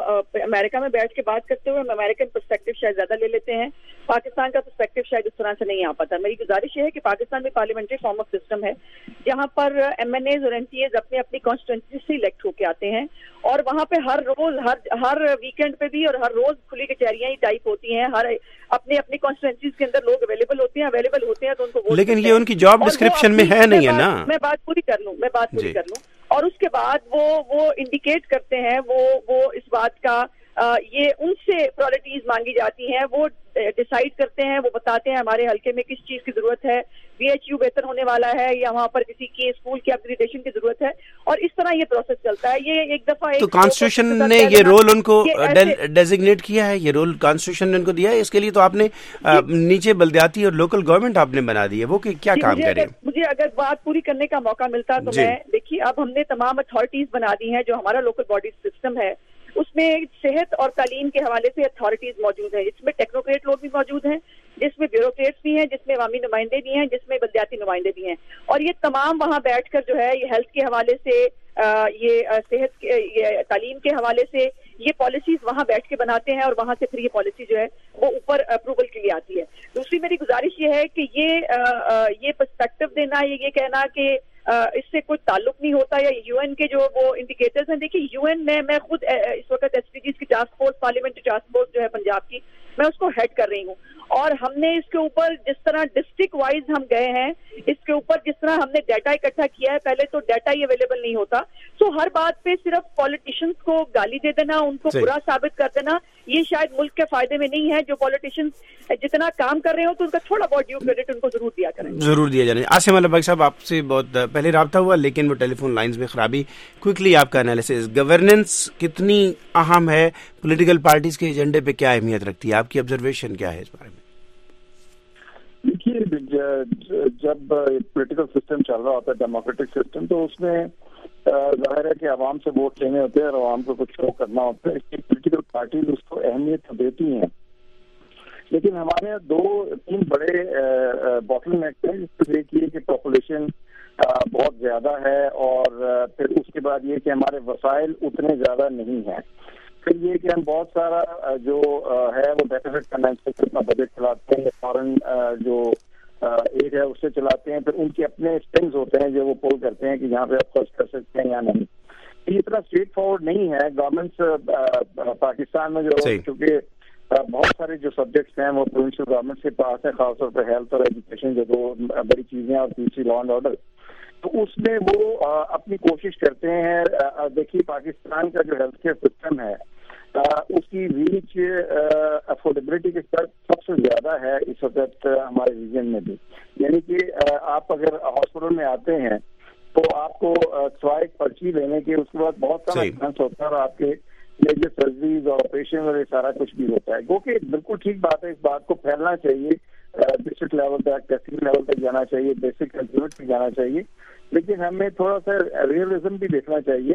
امریکہ میں بیٹھ کے بات کرتے ہوئے ہم امریکن پرسپیکٹو شاید زیادہ لے لیتے ہیں, پاکستان کا پرسپیکٹو شاید اس طرح سے نہیں آ پاتا. میری گزارش یہ ہے کہ پاکستان میں پارلیمنٹری فارم آف سسٹم ہے جہاں پر ایم این ایز اور ایم پی ایز اپنے اپنی کانسٹیٹوئنسی سے الیکٹ ہو کے آتے ہیں, اور وہاں پہ ہر روز ہر ہر ویکینڈ پہ بھی اور ہر روز کھلی کچہریاں ہی ٹائپ ہوتی ہیں, ہر اپنے اپنی کانسٹیٹوئنسیز کے اندر لوگ اویلیبل ہوتے ہیں اویلیبل ہوتے ہیں تو ان کو. لیکن یہ ان کی جاب ڈسکرپشن میں ہے نہیں ہے نا. میں بات پوری کر لوں میں بات پوری کر لوں اور اس کے بعد وہ وہ انڈیکیٹ کرتے ہیں, وہ وہ اس بات کا یہ ان سے پرائورٹیز مانگی جاتی ہیں, وہ ڈیسائیڈ کرتے ہیں, وہ بتاتے ہیں ہمارے حلقے میں کس چیز کی ضرورت ہے, بی ایچ یو بہتر ہونے والا ہے یا وہاں پر کسی کی اسکول کی اپگریڈیشن کی ضرورت ہے, اور اس طرح یہ پروسیس چلتا ہے. یہ ایک دفعہ تو کانسٹیٹیوشن نے یہ رول ان کو ڈیزگنیٹ کیا ہے, یہ رول کانسٹیٹیوشن نے ان کو دیا ہے. اس کے لیے تو آپ نے نیچے بلدیاتی اور لوکل گورنمنٹ آپ نے بنا دی ہے, وہ کیا کام کرے. مجھے اگر بات پوری کرنے کا موقع ملتا تو میں دیکھیے اب ہم نے تمام اتھارٹیز بنا دی ہیں جو ہمارا لوکل باڈی سسٹم ہے, اس میں صحت اور تعلیم کے حوالے سے اتھارٹیز موجود ہیں, جس میں ٹیکنوکریٹ لوگ بھی موجود ہیں, جس میں بیوروکریٹس بھی ہیں, جس میں عوامی نمائندے بھی ہیں, جس میں بلدیاتی نمائندے بھی ہیں, اور یہ تمام وہاں بیٹھ کر جو ہے یہ ہیلتھ کے حوالے سے, یہ صحت یہ تعلیم کے حوالے سے یہ پالیسیز وہاں بیٹھ کے بناتے ہیں, اور وہاں سے پھر یہ پالیسی جو ہے وہ اوپر اپروول کے لیے آتی ہے. دوسری میری گزارش یہ ہے کہ یہ یہ پرسپیکٹو دینا, یہ کہنا کہ اس سے کوئی تعلق نہیں ہوتا, یا یو این کے جو وہ انڈیکیٹرز ہیں. دیکھیے یو این میں میں خود اس وقت ایس ڈی جیز کی task force, parliamentary task force جو ہے پنجاب کی, میں اس کو ہیڈ کر رہی ہوں, اور ہم نے اس کے اوپر جس طرح ڈسٹرکٹ وائز ہم گئے ہیں, اس کے اوپر جس طرح ہم نے ڈیٹا اکٹھا کیا ہے, پہلے تو ڈیٹا ہی اویلیبل نہیں ہوتا, سو ہر بات پہ صرف پالیٹیشینس کو گالی دے دینا, ان کو برا ثابت کر دینا, یہ شاید ملک کے فائدے میں نہیں ہے. جو پالیٹیشینس جتنا کام کر رہے ہو تو ان کا تھوڑا بہت ڈیو کریڈٹ ان کو ضرور دیا کریں, ضرور دیا جانا. عاصم الباغی صاحب, آپ سے بہت پہلے رابطہ ہوا لیکن وہ ٹیلی فون لائنز میں خرابی, کوئکلی آپ کا انالیسس, گورننس کتنی اہم ہے, پولیٹیکل پارٹیز کے ایجنڈے پہ کیا اہمیت رکھتی ہے, آپ کی آبزرویشن کیا ہے اس بارے میں؟ جب پولیٹیکل سسٹم چل رہا ہوتا ہے ڈیموکریٹک سسٹم تو اس میں ظاہر ہے کہ عوام سے ووٹ لینے ہوتے ہیں اور عوام کو کچھ شو کرنا ہوتا ہے. اس کی پولیٹیکل پارٹیز اس کو اہمیت دیتی ہیں, لیکن ہمارے دو تین بڑے باٹل نیک ہیں. جس ایک یہ کہ پاپولیشن بہت زیادہ ہے, اور پھر اس کے بعد یہ کہ ہمارے وسائل اتنے زیادہ نہیں ہیں. پھر یہ کہ ہم بہت سارا جو ہے وہ ڈیفیسٹ فائنینس اپنا بجٹ چلاتے ہیں, فارن جو ایڈ ہے اس سے چلاتے ہیں. پھر ان کے اپنے اسٹرنگز ہوتے ہیں جو وہ پول کرتے ہیں کہ یہاں پہ آپ خرچ کر سکتے ہیں یا نہیں. یہ اتنا اسٹریٹ فارورڈ نہیں ہے. گورنمنٹس پاکستان میں جو چونکہ بہت سارے جو سبجیکٹس ہیں وہ پروونشل گورنمنٹ کے پاس ہیں, خاص طور پہ ہیلتھ اور ایجوکیشن جو دو بڑی چیزیں ہیں, اور تیسری لا اینڈ آرڈر. تو اس میں وہ اپنی کوشش کرتے ہیں. دیکھیے پاکستان کا جو ہیلتھ کیئر سسٹم ہے اس کی ریچ افورڈیبلٹی کے ساتھ سب سے زیادہ ہے اس وقت ہمارے ریجن میں بھی. یعنی کہ آپ اگر ہاسپٹل میں آتے ہیں تو آپ کو سوائے پرچی لینے کے اس کے بعد بہت سارا ایکسپینس ہوتا ہے, اور آپ کے میجر سرجریز اور آپریشن اور یہ سارا کچھ بھی ہوتا ہے. گو کہ بالکل ٹھیک بات ہے, اس بات کو پھیلنا چاہیے, ڈسٹرکٹ لیول تک, تحصیل لیول تک جانا چاہیے, بیسک ہیلتھ یونٹ تک جانا چاہیے. لیکن ہمیں تھوڑا سا ریئلزم بھی دیکھنا چاہیے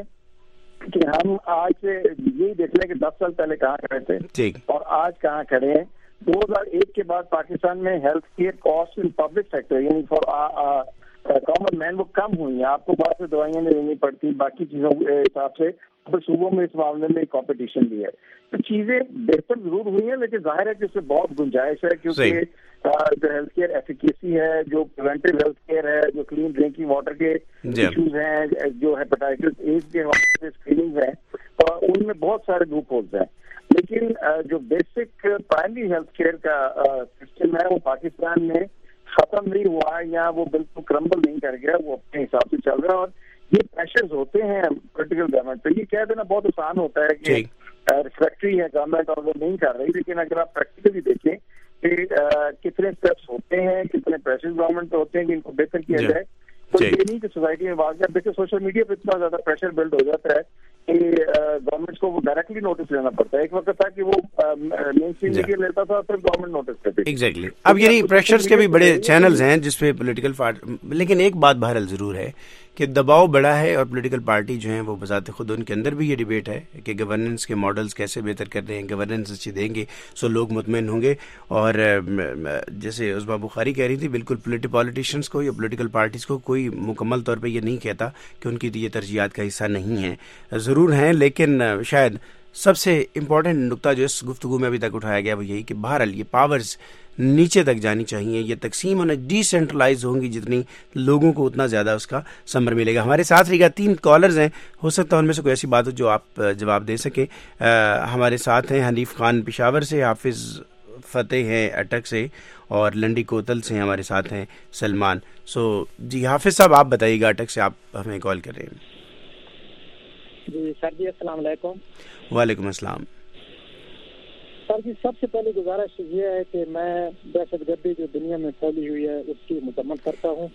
کہ ہم آج سے یہی دیکھ لیں کہ دس سال پہلے کہاں کھڑے تھے اور آج کہاں کھڑے ہیں. دو ہزار ایک کے بعد پاکستان میں health care cost in public sector یعنی فار کامن مین وہ کم ہوئی ہیں. آپ کو بہت سے دوائیاں نہیں لینی پڑتی, باقی چیزوں کے حساب سے صوبوں میں اس معاملے میں کمپٹیشن بھی ہے. تو چیزیں بہتر ضرور ہوئی ہیں, لیکن ظاہر ہے کہ اس میں بہت گنجائش ہے, کیونکہ جو ہیلتھ کیئر ایفیکیسی ہے, جو پریونٹیو ہیلتھ کیئر ہے, جو کلین ڈرنکنگ واٹر کے ایشوز ہیں, جو ہیپاٹائٹس ایڈز کے اسکریننگ ہے, ان میں بہت سارے لوپ ہولز ہیں. لیکن جو بیسک پرائمری ہیلتھ کیئر کا سسٹم ہے وہ پاکستان میں ختم نہیں ہوا ہے, یا وہ بالکل کرمبل نہیں کر گیا, وہ اپنے حساب سے چل رہا ہے. اور یہ پریشرز ہوتے ہیں پولیٹیکل گورنمنٹ پہ. یہ کہہ دینا بہت آسان ہوتا ہے کہ ریفریکٹری ہے گورنمنٹ اور وہ نہیں کر رہی, لیکن اگر آپ پریکٹیکلی دیکھیں کہ کتنے اسٹیپس ہوتے ہیں, کتنے پریشر گورنمنٹ پہ ہوتے ہیں کہ ان کو بہتر کیا جائے, تو یہ نہیں کہ سوسائٹی میں واقع. دیکھیں سوشل میڈیا پہ اتنا زیادہ پریشر بلڈ ہو جاتا ہے کہ گورنمنٹ کو وہ ڈائریکٹلی نوٹس لینا پڑتا ہے. ایک وقت تھا کہ وہ مین اسٹریم میڈیا لیتا تھا, پھر گورنمنٹ نوٹس کرتی. ایگزیکٹلی. اب یعنی پریشرز کے بھی بڑے چینلز ہیں جس پہ پولیٹیکل پارٹی, لیکن ایک بات بہرحال ضرور ہے کہ دباؤ بڑا ہے, اور پولیٹیکل پارٹی جو ہیں وہ بذات خود ان کے اندر بھی یہ ڈیبیٹ ہے کہ گورننس کے ماڈلز کیسے بہتر کر رہے ہیں, گورننس اچھی دیں گے سو لوگ مطمئن ہوں گے. اور جیسے عظما بخاری کہہ رہی تھی, بالکل پولیٹیشینس کو یا پولیٹیکل پارٹیز کو کوئی مکمل طور پہ یہ نہیں کہتا کہ ان کی یہ ترجیحات کا حصہ نہیں ہیں, ضرور ہیں. لیکن شاید سب سے امپورٹنٹ نقطہ جو اس گفتگو میں ابھی تک اٹھایا گیا وہ یہی کہ بہرحال یہ پاورز نیچے تک جانی چاہیے, یہ تقسیم ہونا ڈی سینٹرلائز ہوں گی, جتنی لوگوں کو اتنا زیادہ اس کا ثمر ملے گا. ہمارے ساتھ رہے گا تین کالرز ہیں, ہو سکتا ہے ان میں سے کوئی ایسی بات ہو جو آپ جواب دے سکیں. ہمارے ساتھ ہیں حنیف خان پشاور سے, حافظ فتح ہیں اٹک سے, اور لنڈی کوتل سے ہمارے ساتھ ہیں سلمان. سو جی حافظ صاحب آپ بتائیے گا, اٹک سے آپ ہمیں کال کر رہے ہیں. جی سر جی السلام علیکم. وعلیکم السلام. سر جی سب سے پہلی گزارش یہ ہے کہ میں دہشت گردی جو دنیا میں پھیلی ہوئی ہے اس کی مذمت کرتا ہوں.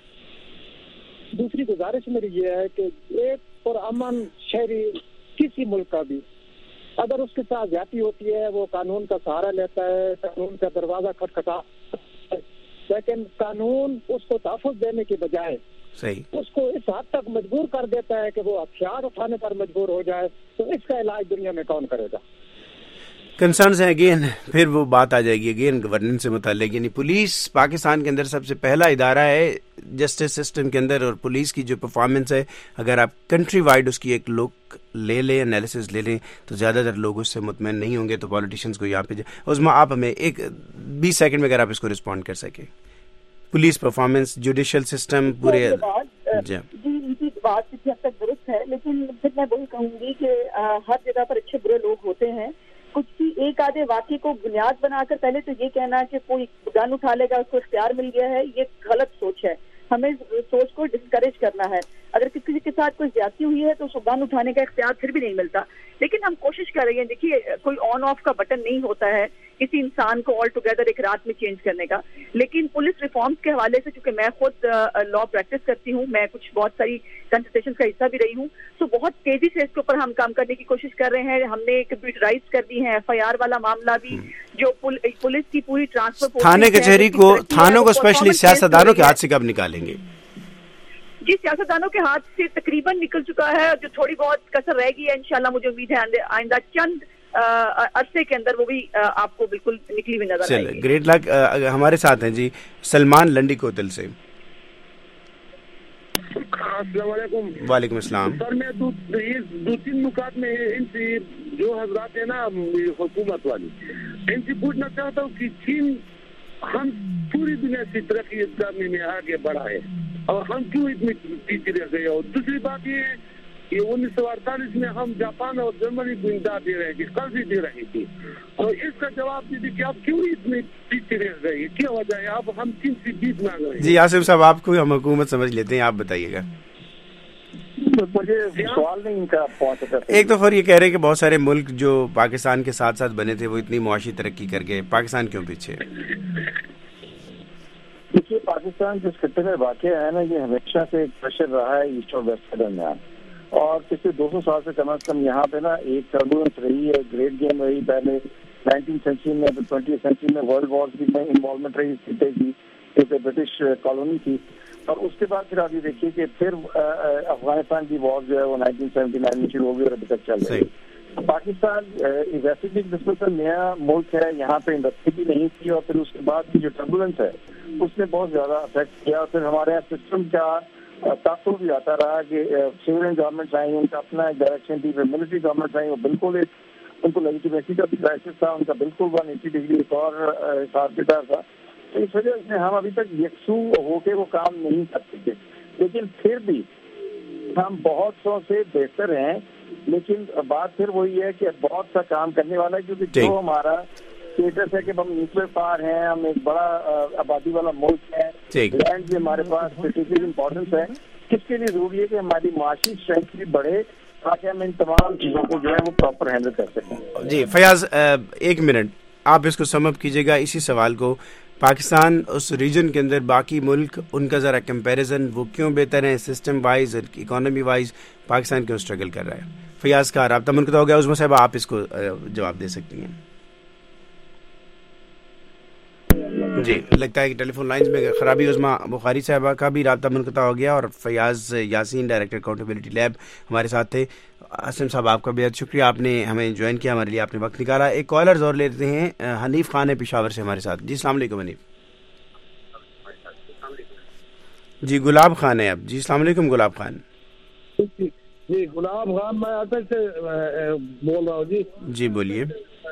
دوسری گزارش میری یہ ہے کہ ایک پرامن شہری کسی ملک کا بھی اگر اس کے ساتھ زیادتی ہوتی ہے وہ قانون کا سہارا لیتا ہے, قانون کا دروازہ کھٹکھٹا, لیکن قانون اس کو تحفظ دینے کے بجائے صحیح اس کو اس حد تک مجبور کر دیتا ہے کہ وہ ہتھیار اٹھانے پر مجبور ہو جائے. تو اس کا علاج دنیا میں کون کرے گا؟ کنسرنز ہیں اگین, پھر وہ بات آ جائے گی اگین گورننس سے متعلق. یعنی پولیس پاکستان کے اندر سب سے پہلا ادارہ ہے جسٹس سسٹم کے اندر, اور پولیس کی جو پرفارمنس ہے اگر آپ کنٹری وائڈ اس کی ایک لک لے لیں, انالیسز لے لیں, تو زیادہ تر لوگ اس سے مطمئن نہیں ہوں گے. تو پولیٹیشینس کو یہاں پہ عظما آپ ہمیں ایک بیس سیکنڈ میں اگر آپ اس کو رسپونڈ کر سکیں, پولیس پرفارمنس, جوڈیشل سسٹم پورے. جی ان کی بات کسی حد تک درست ہے, لیکن پھر میں وہی کہوں گی کہ ہر جگہ پر اچھے برے لوگ ہوتے ہیں. کچھ بھی ایک آدھے واقعے کو بنیاد بنا کر پہلے تو یہ کہنا کہ کوئی گن اٹھا لے گا اس کو اختیار مل گیا ہے, یہ غلط سوچ ہے. ہمیں سوچ کو ڈسکریج کرنا ہے. اگر کسی کے ساتھ کوئی زیادتی ہوئی ہے تو اس کو گن اٹھانے کا اختیار پھر بھی نہیں ملتا. لیکن ہم کوشش کر رہے ہیں. دیکھیے کوئی آن آف کا بٹن نہیں ہوتا ہے کسی انسان کو آل ٹوگیدر ایک رات میں چینج کرنے کا, لیکن پولیس ریفارمز کے حوالے سے چونکہ میں خود لا پریکٹس کرتی ہوں, میں کچھ بہت ساری کنسلٹیشن کا حصہ بھی رہی ہوں, تو بہت تیزی سے اس کے اوپر ہم کام کرنے کی کوشش کر رہے ہیں. ہم نے کمپیوٹرائز کر دی ہے ایف آئی آر والا معاملہ بھی, جو پولیس کی پوری ٹرانسفر تھانے کچہری کو, تھانوں کو اسپیشلی سیاستدانوں کے ہاتھ سے کب نکالیں گے؟ جی سیاستدانوں کے ہاتھ سے تقریباً نکل چکا ہے, جو تھوڑی بہت کسر رہ گئی ہے انشاءاللہ مجھے امید ہے آئندہ چند عرصے کے اندر وہ بھی آپ کو بالکل نکلی ہوئی نظر آئے گی. Great luck. ہمارے ساتھ ہیں جی سلمان لنڈی کوتل سے. السلام علیکم. وعلیکم السلام. سر میں دو تین نکات میں ان سے جو حضرات ہیں نا حکومت والی, ان سے پوچھنا چاہتا ہوں کہ چین ہم پوری دنیا سے ترقی کرنے میں آگے بڑھا ہے اور ہم کیوں اتنے پیچھے رہ گئے. اور دوسری بات یہ ہے کہ انیس سو اڑتالیس میں ہم جاپان اور جرمنی کو امداد دے رہے تھے, قرض دے رہی تھی, اور اس کا جواب دیجیے کہ آپ کیوں اتنے پیچھے رہ گئے, کیا وجہ ہے؟ آپ ہم چین سے بیچ مانگ رہے ہیں. جی آصف صاحب آپ کو ہم حکومت سمجھ لیتے ہیں, آپ بتائیے گا. مجھے سوال نہیں ان کا پہنچا. ایک تو پھر یہ کہہ رہے ہیں کہ بہت سارے ملک جو پاکستان کے ساتھ ساتھ بنے تھے وہ اتنی معاشی ترقی کر گئے, پاکستان کیوں پیچھے؟ دیکھیے پاکستان جس خطے میں واقع ہے نا, یہ ہمیشہ سے ایک پریشر رہا ہے ایسٹ اور ویسٹ کے درمیان, اور پچھلے دو سو سال سے کم از کم یہاں پہ نا ایک ٹربولنس رہی ہے, گریٹ گیم رہی. پہلے نائنٹین سینچری میں ٹوینٹی سینچری میں ورلڈ وار کی انوالومنٹ رہی اس خطے کی, ایک برٹش کالونی تھی, اور اس کے بعد پھر آپ یہ دیکھیے کہ پھر افغانستان کی وار جو ہے وہ نائنٹین سیونٹی نائن میں شروع ہو گئی اور ابھی تک چل رہی ہے. پاکستان ویسے بھی نسبتاً نیا ملک ہے, یہاں پہ انڈسٹری بھی نہیں تھی, اور پھر اس کے بعد کی جو ٹربولنس ہے اس نے بہت زیادہ افیکٹ کیا. پھر ہمارے یہاں سسٹم کا تاثر بھی آتا رہا کہ سیورین گورنمنٹ آئی, ان کا اپنا ایک ڈائریکشن تھی. پھر ملٹری گورنمنٹ آئی, وہ بالکل ایک ان کو لیجیٹیمیسی کا بھی کرائسس تھا, ان کا بالکل ون ایٹی ڈگری ایک اور حساب کتاب تھا. تو اس وجہ سے ہم ابھی تک یکسو ہو کے وہ کام نہیں کر سکتے, لیکن پھر بھی ہم بہت سو سے بہتر ہیں. لیکن بات پھر وہی ہے کہ بہت سا کام کرنے والا ہے, کیونکہ جو ہمارا اسٹیٹس ہے کہ ہم نیوکلیر پاور ہیں, ہم ایک بڑا آبادی والا ملک ہے, لینڈ بھی ہمارے پاس اسٹریٹجک امپورٹنس ہے. کس کے لیے ضروری ہے کہ ہماری معاشی اسٹرینتھ بھی بڑھے تاکہ ہم ان تمام چیزوں کو جو ہے وہ پراپر ہینڈل کر سکیں. جی فیاض ایک منٹ آپ اس کو سم اپ کیجیے گا اسی سوال کو. پاکستان اس ریجن کے اندر باقی ملک ان کا ذرا کمپیریزن وہ کیوں بہتر ہیں, system wise, economy wise Pakistan کیوں اسٹرگل کر رہا ہے؟ فیاض کا رابطہ منقطع ہو گیا. عظمیٰ صاحب آپ اس کو جواب دے سکتی ہیں. جی لگتا ہے کہ ٹیلی فون لائنز میں خرابی. عظمیٰ بخاری صاحبہ کا بھی رابطہ منقطع ہو گیا, اور Fayaz Yasin director accountability lab ہمارے ساتھ تھے. اسلم صاحب آپ کا بہت شکریہ, آپ نے ہمیں جوائن کیا, ہمارے لیے آپ نے وقت نکالا. ایک کالر اور لیتے ہیں, حنیف خان ہے پشاور سے ہمارے ساتھ. جی السلام علیکم حنیف. جی گلاب خان ہے اب. جی السلام علیکم گلاب خان. جی گلاب خان میں اصل سے بول رہا ہوں. جی جی بولیے.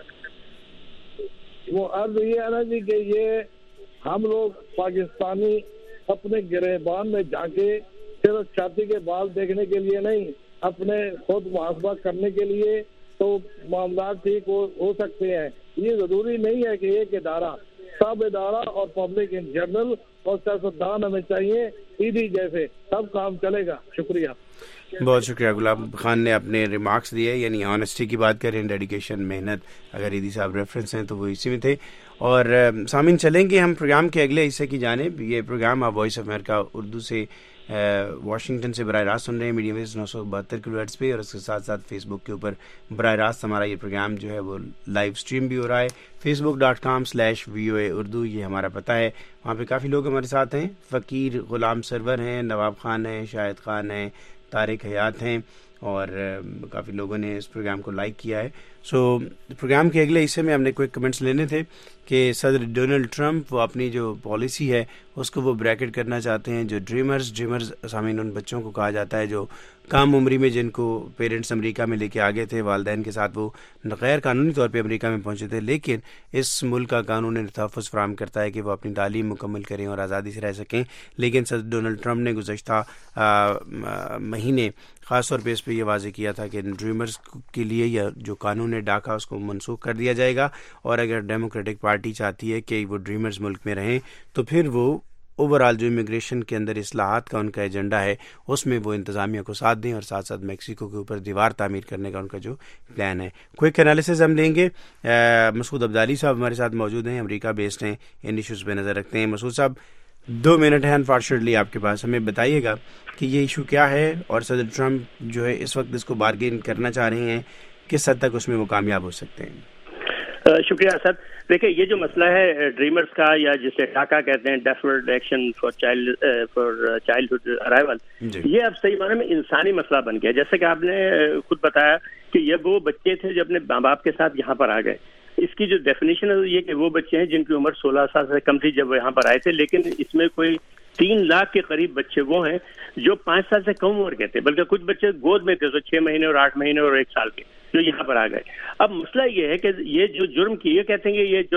وہ عرض یہ ہے نا جی کہ یہ ہم لوگ پاکستانی اپنے گریبان میں جا کے صرف چھاتی کے بال دیکھنے کے لیے نہیں, اپنے خود محاسبہ کرنے کے لیے تو معاملات ٹھیک ہو سکتے ہیں. یہ ضروری نہیں ہے کہ ایک ادارہ, سب ادارہ اور پبلک ان جنرل اور سیاستدان ہمیں چاہیے ایدی جیسے, سب کام چلے گا. شکریہ. بہت شکریہ. گلاب خان نے اپنے ریمارکس دیے, یعنی آنیسٹی کی بات کریں, ڈیڈیکیشن, محنت, اگر ایدی صاحب ریفرنس ہیں تو وہ اسی میں تھے. اور سامعین چلیں گے ہم پروگرام کے اگلے حصے کی جانب. یہ پروگرام آپ وائس آف امریکہ اردو سے واشنگٹن سے براہ راست سن رہے ہیں میڈیم ویوز نو سو بہتر کلو ہرٹز پہ, اور اس کے ساتھ ساتھ فیس بک کے اوپر براہ راست ہمارا یہ پروگرام جو ہے وہ لائیو اسٹریم بھی ہو رہا ہے. Face book dot com slash V O A Urdu یہ ہمارا پتہ ہے. وہاں پہ کافی لوگ ہمارے ساتھ ہیں. فقیر غلام سرور ہیں, نواب خان ہیں, شاہد خان ہیں, طارق حیات ہیں, اور کافی لوگوں نے اس پروگرام کو لائک کیا ہے. سو پروگرام کے اگلے حصے میں ہم نے کوئی کمنٹس لینے تھے کہ صدر ڈونلڈ ٹرمپ وہ اپنی جو پالیسی ہے اس کو وہ بریکٹ کرنا چاہتے ہیں. جو ڈریمرز ڈریمرز سامعین ان بچوں کو کہا جاتا ہے جو کم عمری میں جن کو پیرنٹس امریکہ میں لے کے آگے تھے, والدین کے ساتھ وہ غیر قانونی طور پہ امریکہ میں پہنچے تھے, لیکن اس ملک کا قانون تحفظ فراہم کرتا ہے کہ وہ اپنی تعلیم مکمل کریں اور آزادی سے رہ سکیں. لیکن صدر ڈونلڈ ٹرمپ نے گزشتہ مہینے خاص طور پہ اس پہ یہ واضح کیا تھا کہ ڈریمرز کے لیے یا جو قانون ڈاکہ اس کو منسوخ کر دیا جائے گا, اور اگر ڈیموکریٹک پارٹی چاہتی ہے کہ وہ ڈریمرز ملک میں رہیں تو پھر وہ اوور آل جو امیگریشن کے اندر اصلاحات کا ان کا ایجنڈا ہے اس میں وہ انتظامیہ کو ساتھ دیں اور ساتھ ساتھ میکسیکو کے اوپر دیوار تعمیر کرنے کا ان کا جو پلان ہے. کوئک انالیسز ہم لیں گے. مسعود عبدالی صاحب ہمارے ساتھ موجود ہیں, امریکہ بیسڈ ہیں, ان ایشوز پہ نظر رکھتے ہیں. مسعود صاحب دو منٹ ہیں انفارچونیٹلی آپ کے پاس, ہمیں بتائیے گا کہ یہ ایشو کیا ہے اور صدر ٹرمپ جو ہے اس وقت اس کو بارگین کرنا چاہ رہے ہیں, کس حد تک اس میں وہ کامیاب ہو سکتے ہیں. شکریہ اسد. دیکھیں یہ جو مسئلہ ہے ڈریمرز کا, یا جسے ڈاکا کہتے ہیں, deferred action for child for childhood arrival, یہ اب صحیح معنی میں انسانی مسئلہ بن گیا. جیسے کہ آپ نے خود بتایا کہ یہ وہ بچے تھے جو اپنے ماں باپ کے ساتھ یہاں پر آ گئے. اس کی جو ڈیفینیشن ہے یہ کہ وہ بچے ہیں جن کی عمر سولہ سال سے کم تھی جب وہ یہاں پر آئے تھے, لیکن اس میں کوئی تین لاکھ کے قریب بچے وہ ہیں جو پانچ سال سے کم عمر کے تھے, بلکہ کچھ بچے گود میں تھے, تو چھ مہینے اور آٹھ مہینے اور ایک سال کے, جو یہاں پر آ گئے. اب مسئلہ یہ ہے کہ یہ جو جرم کی, یہ کہتے ہیں کہ یہ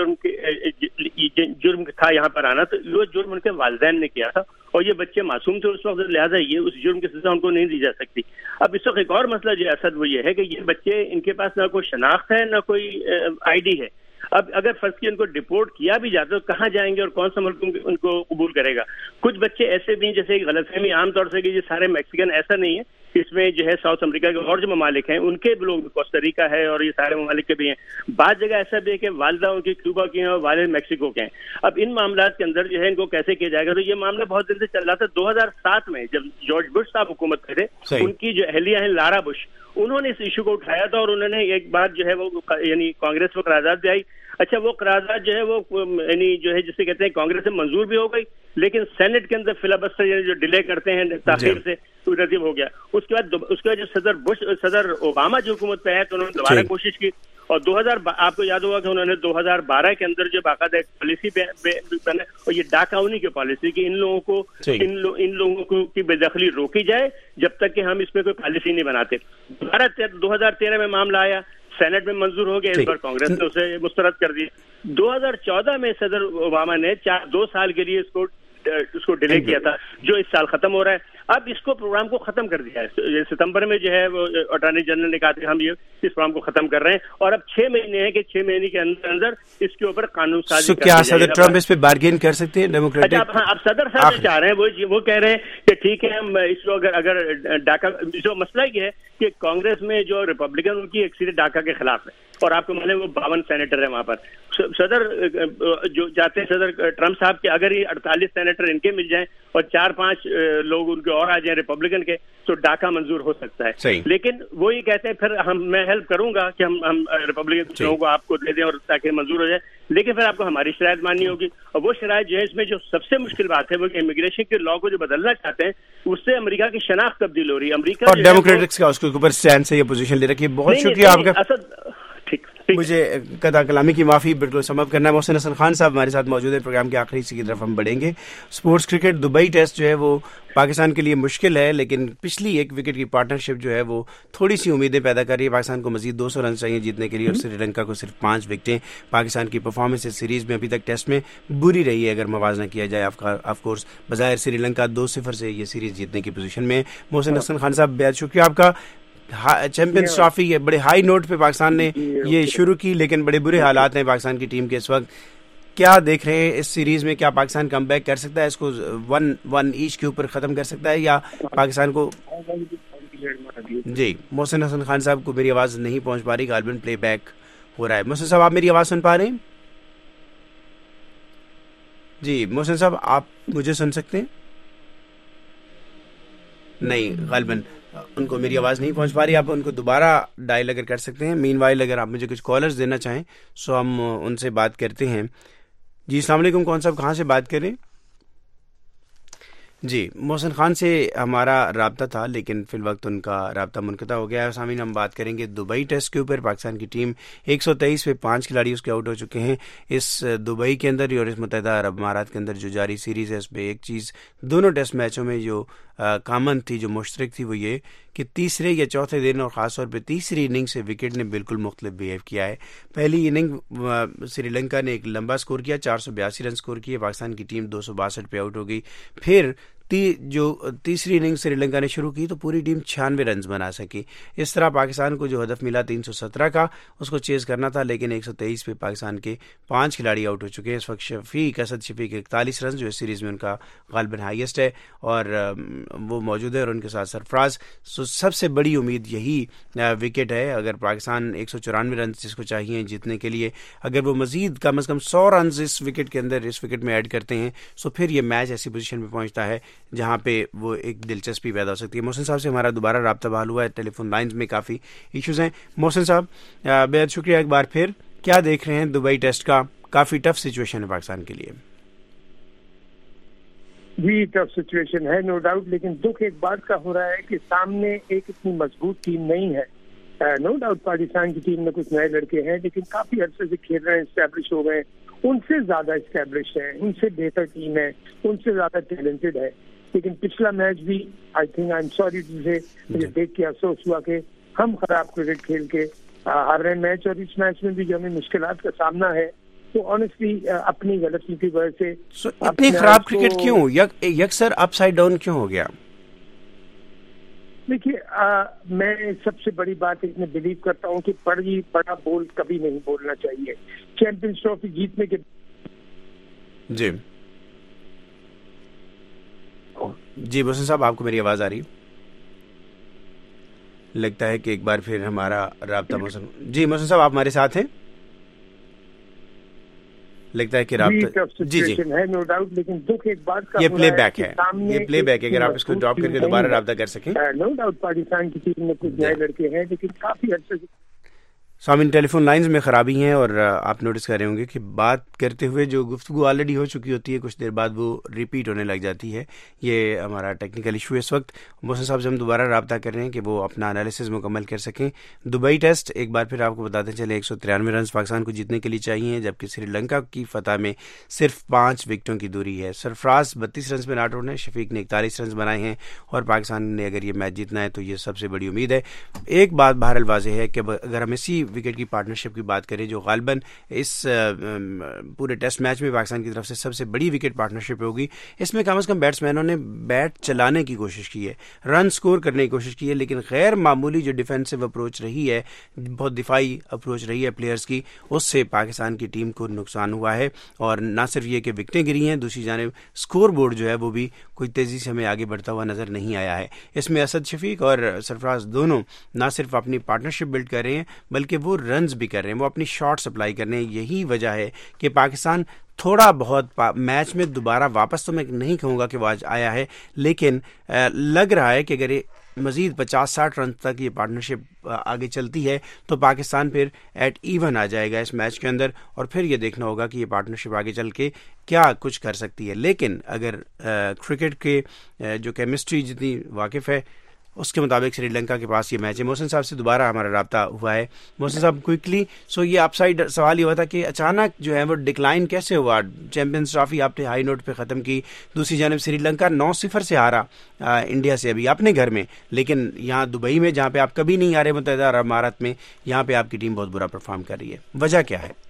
جرم جرم تھا یہاں پر آنا, تو وہ جرم ان کے والدین نے کیا تھا اور یہ بچے معصوم تھے اس وقت, لہٰذا یہ اس جرم کی سزا ان کو نہیں دی جا سکتی. اب اس وقت ایک اور مسئلہ جو اسد وہ یہ ہے کہ یہ بچے, ان کے پاس نہ کوئی شناخت ہے نہ کوئی آئی ڈی ہے. اب اگر فرض کی ان کو ڈپورٹ کیا بھی جاتا تو کہاں جائیں گے اور کون سا ملک ان کو قبول کرے گا؟ کچھ بچے ایسے بھی ہیں, جیسے غلط فہمی عام طور سے کہ یہ سارے میکسیکن, ایسا نہیں ہے. اس میں جو ہے ساؤتھ امریکہ کے اور جو ممالک ہیں ان کے لوگ, کوسٹاریکا ہے اور یہ سارے ممالک کے بھی ہیں. بعض جگہ ایسا بھی ہے کہ والدہ ان کی کیوبا کی ہیں اور والد میکسیکو کے ہیں. اب ان معاملات کے اندر جو ہے ان کو کیسے کیا جائے گا؟ تو یہ معاملہ بہت دن سے چل رہا تھا. دو ہزار سات میں جب جارج بش صاحب حکومت میں تھے, ان کی جو اہلیہ ہیں لارا بش, انہوں نے اس ایشو کو اٹھایا تھا اور انہوں نے ایک بار جو ہے وہ یعنی کانگریس میں قرارداد بھی آئی. اچھا وہ قرارداد جو ہے وہ یعنی جو ہے جسے کہتے ہیں کانگریس سے منظور بھی ہو گئی, لیکن سینٹ کے اندر فلابسٹر یعنی جو ڈیلے کرتے ہیں تاخیر سے نصیب ہو گیا. اس کے بعد اس کے بعد جو صدر بش صدر اوباما جو حکومت پہ آئے تو انہوں نے دوبارہ کوشش کی, اور دو ہزار آپ کو یاد ہوگا کہ انہوں نے دو ہزار بارہ کے اندر جو باقاعدہ ایک پالیسی بنے, اور یہ ڈاکا انہی کی پالیسی کہ ان لوگوں کو ان ان لوگوں کو کی بے دخلی روکی جائے جب تک کہ ہم اس پہ کوئی پالیسی نہیں بناتے. دوبارہ دو ہزار تیرہ میں معاملہ آیا, سینٹ میں منظور ہو گیا, اس بار کانگریس نے اسے مسترد کر دیا. دو ہزار چودہ میں صدر اوباما نے چار دو سال کے لیے اس کو اس کو ڈیلے کیا تھا, جو اس سال ختم ہو رہا ہے. اب اس کو پروگرام کو ختم کر دیا ہے. ستمبر میں جو ہے وہ اٹارنی جنرل نے کہا کہ ہم یہ اس پروگرام کو ختم کر رہے ہیں, اور اب چھ مہینے ہیں کہ چھ مہینے کے اندر اندر اس کے اوپر قانون سازی. کیا صدر ٹرمپ اس پہ بارگین کر سکتے ہیں ڈیموکریٹک؟ اچھا اب صدر صاحب چاہ رہے ہیں, وہ وہ کہہ رہے ہیں کہ ٹھیک ہے ہم اس کو اگر اگر ڈاکا, جو مسئلہ یہ ہے کہ کانگریس میں جو ریپبلکن ان کی اکثریت ڈاکا کے خلاف ہے, اور آپ کو معلوم ہے وہ باون سینیٹر ہے وہاں پر. صدر جو چاہتے ہیں صدر ٹرمپ صاحب کے اگر یہ اڑتالیس سینیٹر ان کے مل جائیں اور چار پانچ لوگ ان کے اور آ جائیں ریپبلکن کے, تو ڈاکا منظور ہو سکتا ہے. لیکن وہ یہ کہتے ہیں پھر ہم میں ہیلپ کروں گا کہ ہم ہم ریپبلکن لوگوں کو آپ کو دے دیں اور تاکہ منظور ہو جائے, لیکن پھر آپ کو ہماری شرائط ماننی ہوگی. اور وہ شرائط جو ہے اس میں جو سب سے مشکل بات ہے وہ کہ امیگریشن کے لا کو جو بدلنا چاہتے ہیں اس سے امریکہ کی شناخت تبدیل ہو رہی ہے. امریکہ اور ڈیموکریٹکس کا اس کے اوپر اسٹینڈ سے یہ پوزیشن لے رکھی ہے. بہت شکریہ آپ کا. مجھے قطع کلامی کی معافی, بالکل سم اپ کرنا ہے. محسن حسن خان صاحب ہمارے ساتھ موجود ہے. پروگرام کے آخری حصے کی طرف ہم بڑھیں گے. اسپورٹس کرکٹ دبئی ٹیسٹ جو ہے وہ پاکستان کے لیے مشکل ہے, لیکن پچھلی ایک وکٹ کی پارٹنرشپ جو ہے وہ تھوڑی سی امیدیں پیدا کر رہی ہے. پاکستان کو مزید دو سو رن چاہیے جیتنے کے لیے, اور سری لنکا کو صرف پانچ وکٹیں. پاکستان کی پرفارمنس اس سیریز میں ابھی تک ٹیسٹ میں بری رہی ہے اگر موازنہ کیا جائے. آف کورس بظاہر سری لنکا دو صفر سے یہ سیریز جیتنے کی پوزیشن میں. محسن حسن خان صاحب بہت شکریہ آپ کا. چیمپئنز ٹرافی بڑے ہائی نوٹ پہ پاکستان نے یہ شروع کی, لیکن بڑے برے حالات ہیں پاکستان کی ٹیم کے اس وقت. کیا دیکھ رہے ہیں اس سیریز میں؟ کیا پاکستان کم بیک کر سکتا ہے, اس کو ون ون ایچ کے اوپر ختم کر سکتا ہے, یا پاکستان کو؟ جی محسن حسن خان صاحب کو میری آواز نہیں پہنچ پا رہی, غالباً پلے بیک ہو رہا ہے. محسن صاحب آپ میری آواز سن پا رہے ہیں؟ جی محسن صاحب آپ مجھے سن سکتے ہیں؟ نہیں, غالباً ان کو میری آواز نہیں پہنچ پا رہی. آپ ان کو دوبارہ ڈائل اگر کر سکتے ہیں. مین وائل اگر آپ مجھے کچھ کالرز دینا چاہیں سو ہم ان سے بات کرتے ہیں. جی السلام علیکم, کون صاحب کہاں سے بات کریں؟ جی محسن خان سے ہمارا رابطہ تھا, لیکن فی الوقت ان کا رابطہ منقطع ہو گیا ہے. سامعین ہم بات کریں گے دبئی ٹیسٹ کے اوپر. پاکستان کی ٹیم ایک سو تیئیس پہ پانچ کھلاڑی اس کے آؤٹ ہو چکے ہیں اس دبئی کے اندر اور اس متحدہ عرب امارات کے اندر جو جاری سیریز ہے اس پہ ایک چیز دونوں ٹیسٹ میچوں میں جو کامن تھی, جو مشترک تھی, وہ یہ کہ تیسرے یا چوتھے دن اور خاص طور پہ تیسری اننگ سے وکٹ نے بالکل مختلف بیہیو کیا ہے. پہلی اننگ سری لنکا نے ایک لمبا سکور کیا, چار سو بیاسی رن سکور کیے. پاکستان کی ٹیم دو سو باسٹھ پہ آؤٹ ہو گئی. پھر تی, جو تیسری اننگ سری لنکا نے شروع کی تو پوری ٹیم چھیانوے رنز بنا سکی. اس طرح پاکستان کو جو ہدف ملا تین سو سترہ کا اس کو چیز کرنا تھا, لیکن ایک سو تیئیس پہ پاکستان کے پانچ کھلاڑی آؤٹ ہو چکے ہیں. اس وقت شفیق اسد شفیق اکتالیس رنز جو اس سیریز میں ان کا غالباً ہائیسٹ ہے اور وہ موجود ہے, اور ان کے ساتھ سرفراز. سو سب سے بڑی امید یہی وکٹ ہے. اگر پاکستان ایک سو چورانوے رنز جس کو چاہیے جیتنے کے لیے, اگر وہ مزید کم از کم سو رنز اس وکٹ کے اندر اس وکٹ میں ایڈ کرتے ہیں تو پھر یہ میچ ایسی پوزیشن پہ پہنچتا ہے جہاں پہ وہ ایک دلچسپی پیدا ہو سکتی ہے. محسن صاحب سے ہمارا دوبارہ رابطہ بحال ہوا ہے, ٹیلی فون لائنز میں کافی ایشوز ہیں. محسن صاحب بے حد شکریہ ایک بار پھر. کیا دیکھ رہے ہیں دبئی ٹیسٹ کا؟ کافی ٹف سچویشن ہے پاکستان کے لیے. جی ٹف سچویشن ہے نو ڈاؤٹ, لیکن دکھ ایک بات کا ہو رہا ہے کہ سامنے ایک اتنی مضبوط ٹیم نہیں ہے. نو ڈاؤٹ پاکستان کی ٹیم میں کچھ نئے لڑکے ہیں لیکن کافی عرصے سے کھیل رہے ہیں, اسٹیبلش ہو گئے, ان سے زیادہ اسٹیبلش ہے, ان سے بہتر ٹیم ہے, ان سے زیادہ ٹیلنٹڈ ہے. لیکن پچھلا میچ بھی I think I am sorry to سے مجھے دیکھ کے افسوس ہوا کہ ہم خراب کرکٹ کھیل کے ہار رہے میچ, اور اس میچ میں بھی جو ہمیں مشکلات کا سامنا ہے تو آنیسٹلی اپنی غلطی کی وجہ سے. اتنی خراب کرکٹ کیوں, یکسر اپ سائڈ ڈاؤن کیوں ہو گیا؟ دیکھیے میں سب سے بڑی بات اس میں بلیو کرتا ہوں کہ بڑی بڑا بول کبھی نہیں بولنا چاہیے. چیمپئنز ٹرافی جیتنے کے جی جی محسن صاحب آپ کو میری آواز آ رہی؟ لگتا ہے کہ ایک بار پھر ہمارا رابطہ محسن جی محسن صاحب آپ ہمارے ساتھ ہیں؟ لگتا ہے کہ رابطہ جی جی ہے نو ڈاؤٹ, لیکن دکھ ایک بات کا یہ پلے بیک ہے, یہ پلے بیک ہے, اگر آپ اس کو ڈراپ کر کے دوبارہ رابطہ کر سکیں. نو ڈاؤٹ پاکستان کی ٹیم میں کچھ نئے لڑکے ہیں لیکن کافی عرصے سے سامعین ٹیلی فون لائنز میں خرابی ہیں, اور آپ نوٹس کر رہے ہوں گے کہ بات کرتے ہوئے جو گفتگو آلریڈی ہو چکی ہوتی ہے کچھ دیر بعد وہ ریپیٹ ہونے لگ جاتی ہے. یہ ہمارا ٹیکنیکل ایشو ہے اس وقت. محسن صاحب سے ہم دوبارہ رابطہ کر رہے ہیں کہ وہ اپنا انالیسز مکمل کر سکیں. دبئی ٹیسٹ ایک بار پھر آپ کو بتاتے چلے ایک سو ترانوے رنز پاکستان کو جیتنے کے لیے چاہیے, جبکہ سری لنکا کی فتح میں صرف پانچ وکٹوں کی دوری ہے. سرفراز بتیس رنز پہ ناٹ آؤٹ ہیں, شفیق نے اکتالیس رنز بنائے ہیں, اور پاکستان نے اگر یہ میچ جیتنا ہے تو یہ سب سے بڑی امید ہے. ایک بات بہرحال واضح ہے کہ اگر ہم اسی وکٹ کی پارٹنرشپ کی بات کریں جو غالباً اس پورے ٹیسٹ میچ میں پاکستان کی طرف سے سب سے بڑی وکٹ پارٹنرشپ ہوگی, اس میں کم از کم بیٹسمینوں نے بیٹ چلانے کی کوشش کی ہے, رن سکور کرنے کی کوشش کی ہے, لیکن غیر معمولی جو ڈیفینسو اپروچ رہی ہے, بہت دفاعی اپروچ رہی ہے پلیئرز کی, اس سے پاکستان کی ٹیم کو نقصان ہوا ہے. اور نہ صرف یہ کہ وکٹیں گری ہیں, دوسری جانب سکور بورڈ جو ہے وہ بھی کوئی تیزی سے ہمیں آگے بڑھتا ہوا نظر نہیں آیا ہے. اس میں اسد شفیق اور سرفراز دونوں نہ صرف اپنی پارٹنرشپ بلڈ کر رہے ہیں بلکہ وہ رنز بھی کر رہے ہیں, وہ اپنی شاٹ سپلائی کر رہے ہیں. یہی وجہ ہے کہ پاکستان تھوڑا بہت میچ میں دوبارہ واپس, تو میں نہیں کہوں گا کہ وہ آج آیا ہے, لیکن لگ رہا ہے کہ اگر مزید پچاس ساٹھ رن تک یہ پارٹنرشپ آگے چلتی ہے تو پاکستان پھر ایٹ ایون آ جائے گا اس میچ کے اندر, اور پھر یہ دیکھنا ہوگا کہ یہ پارٹنرشپ آگے چل کے کیا کچھ کر سکتی ہے. لیکن اگر کرکٹ کے جو کیمسٹری جتنی واقف ہے اس کے مطابق سری لنکا کے پاس یہ میچ ہے. محسن صاحب سے دوبارہ ہمارا رابطہ ہوا ہے. محسن صاحب کوئکلی, سو یہ اپ سائڈ سوال یہ ہوا تھا کہ اچانک جو ہے وہ ڈکلائن کیسے ہوا؟ چیمپئنز ٹرافی آپ نے ہائی نوٹ پہ ختم کی, دوسری جانب سری لنکا نو صفر سے ہارا انڈیا سے ابھی اپنے گھر میں, لیکن یہاں دبئی میں جہاں پہ آپ کبھی نہیں ہارے متحدہ عرب امارات میں, یہاں پہ آپ کی ٹیم بہت برا پرفارم کر رہی ہے. وجہ کیا ہے؟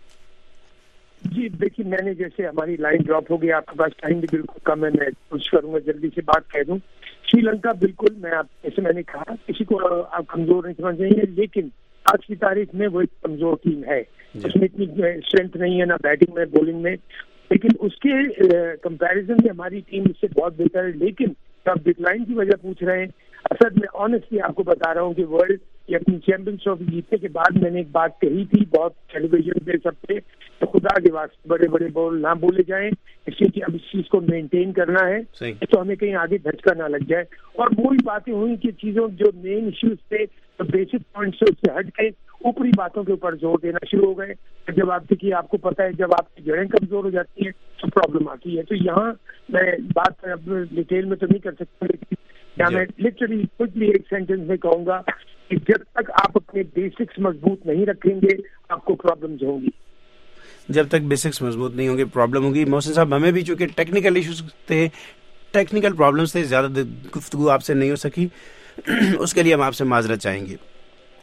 جی دیکھیے میں نے جیسے ہماری لائن ڈراپ ہو گئی, آپ کے پاس ٹائم بھی بالکل کم ہے, میں کوشش کروں گا جلدی سے بات کہہ دوں. سری لنکا بالکل میں آپ جیسے میں نے کہا کسی کو آپ کمزور نہیں سمجھ رہے ہیں, لیکن آج کی تاریخ میں وہ ایک کمزور ٹیم ہے. اس میں اتنی اسٹرینتھ نہیں ہے نہ بیٹنگ میں بولنگ میں, لیکن اس کے کمپیریزن میں ہماری ٹیم اس سے بہت بہتر ہے. لیکن آپ ڈکلائن کی وجہ پوچھ رہے ہیں, اصل میں آنیسٹلی آپ کو بتا رہا ہوں کہ ورلڈ یہ اپنی چیمپئنز ٹرافی جیتنے کے بعد میں نے ایک بات کہی تھی بہت ٹیلی ویژن پہ سب پہ, تو خدا کے واسطے بڑے بڑے بول نہ بولے جائیں, اس لیے کہ اب اس چیز کو مینٹین کرنا ہے تو ہمیں کہیں آگے دھچکا نہ لگ جائے. اور وہی باتیں ہوئی کہ چیزوں جو مین ایشوز تھے تو بیسک پوائنٹ سے اس سے ہٹ کے اوپری باتوں کے اوپر زور دینا شروع ہو گئے. جب آپ دیکھیے آپ کو پتا ہے جب آپ کی جڑیں کمزور ہو جاتی ہیں تو پرابلم آتی ہے. تو یہاں میں بات اب ڈیٹیل میں تو نہیں کر سکتا, لیکن یا میں لٹرلی کوئکلی ایک سینٹینس میں کہوں گا کہ جب تک آپ اپنے بیسکس مضبوط نہیں رکھیں گے آپ کو پرابلمز ہوں گی. جب تک بیسکس مضبوط نہیں ہوں گے پرابلم ہوگی. محسن صاحب ہمیں بھی چونکہ ٹیکنیکل ایشوز تھے, ٹیکنیکل پرابلمس تھے, زیادہ گفتگو آپ سے نہیں ہو سکی, اس کے لیے ہم آپ سے معذرت چاہیں گے.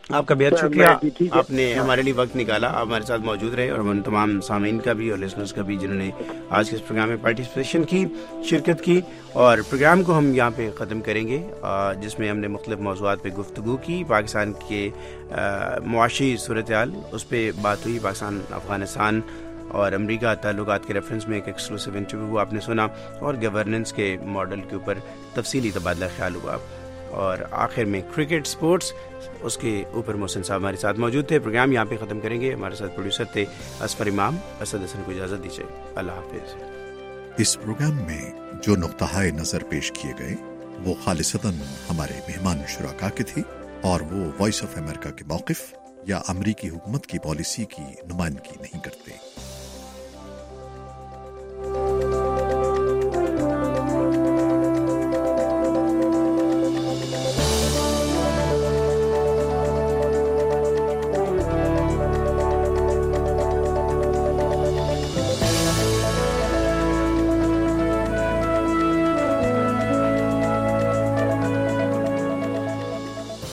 آپ کا بہت شکریہ، آپ نے ہمارے لیے وقت نکالا، آپ ہمارے ساتھ موجود رہے، اور ان تمام سامعین کا بھی اور لسنرز کا بھی جنہوں نے آج کے اس پروگرام میں پارٹیسپیشن کی، شرکت کی. اور پروگرام کو ہم یہاں پہ ختم کریں گے، جس میں ہم نے مختلف موضوعات پہ گفتگو کی. پاکستان کے معاشی صورتحال اس پہ بات ہوئی، پاکستان افغانستان اور امریکہ تعلقات کے ریفرنس میں ایک ایکسکلوسیو انٹرویو آپ نے سنا، اور گورننس کے ماڈل کے اوپر تفصیلی تبادلہ خیال ہوا. اور آخر میں کرکٹ سپورٹس، اس کے اوپر محسن صاحب ہمارے ساتھ موجود تھے. پروگرام یہاں پہ ختم کریں گے. ہمارے ساتھ پروڈیوسر تھے اسفر امام. اسد حسن کو اجازت دیجیے، اللہ حافظ. اس پروگرام میں جو نقطہ نظر پیش کیے گئے وہ خالصتاً ہمارے مہمان شرکا کے تھے، اور وہ وائس آف امریکہ کے موقف یا امریکی حکومت کی پالیسی کی نمائندگی نہیں کرتے.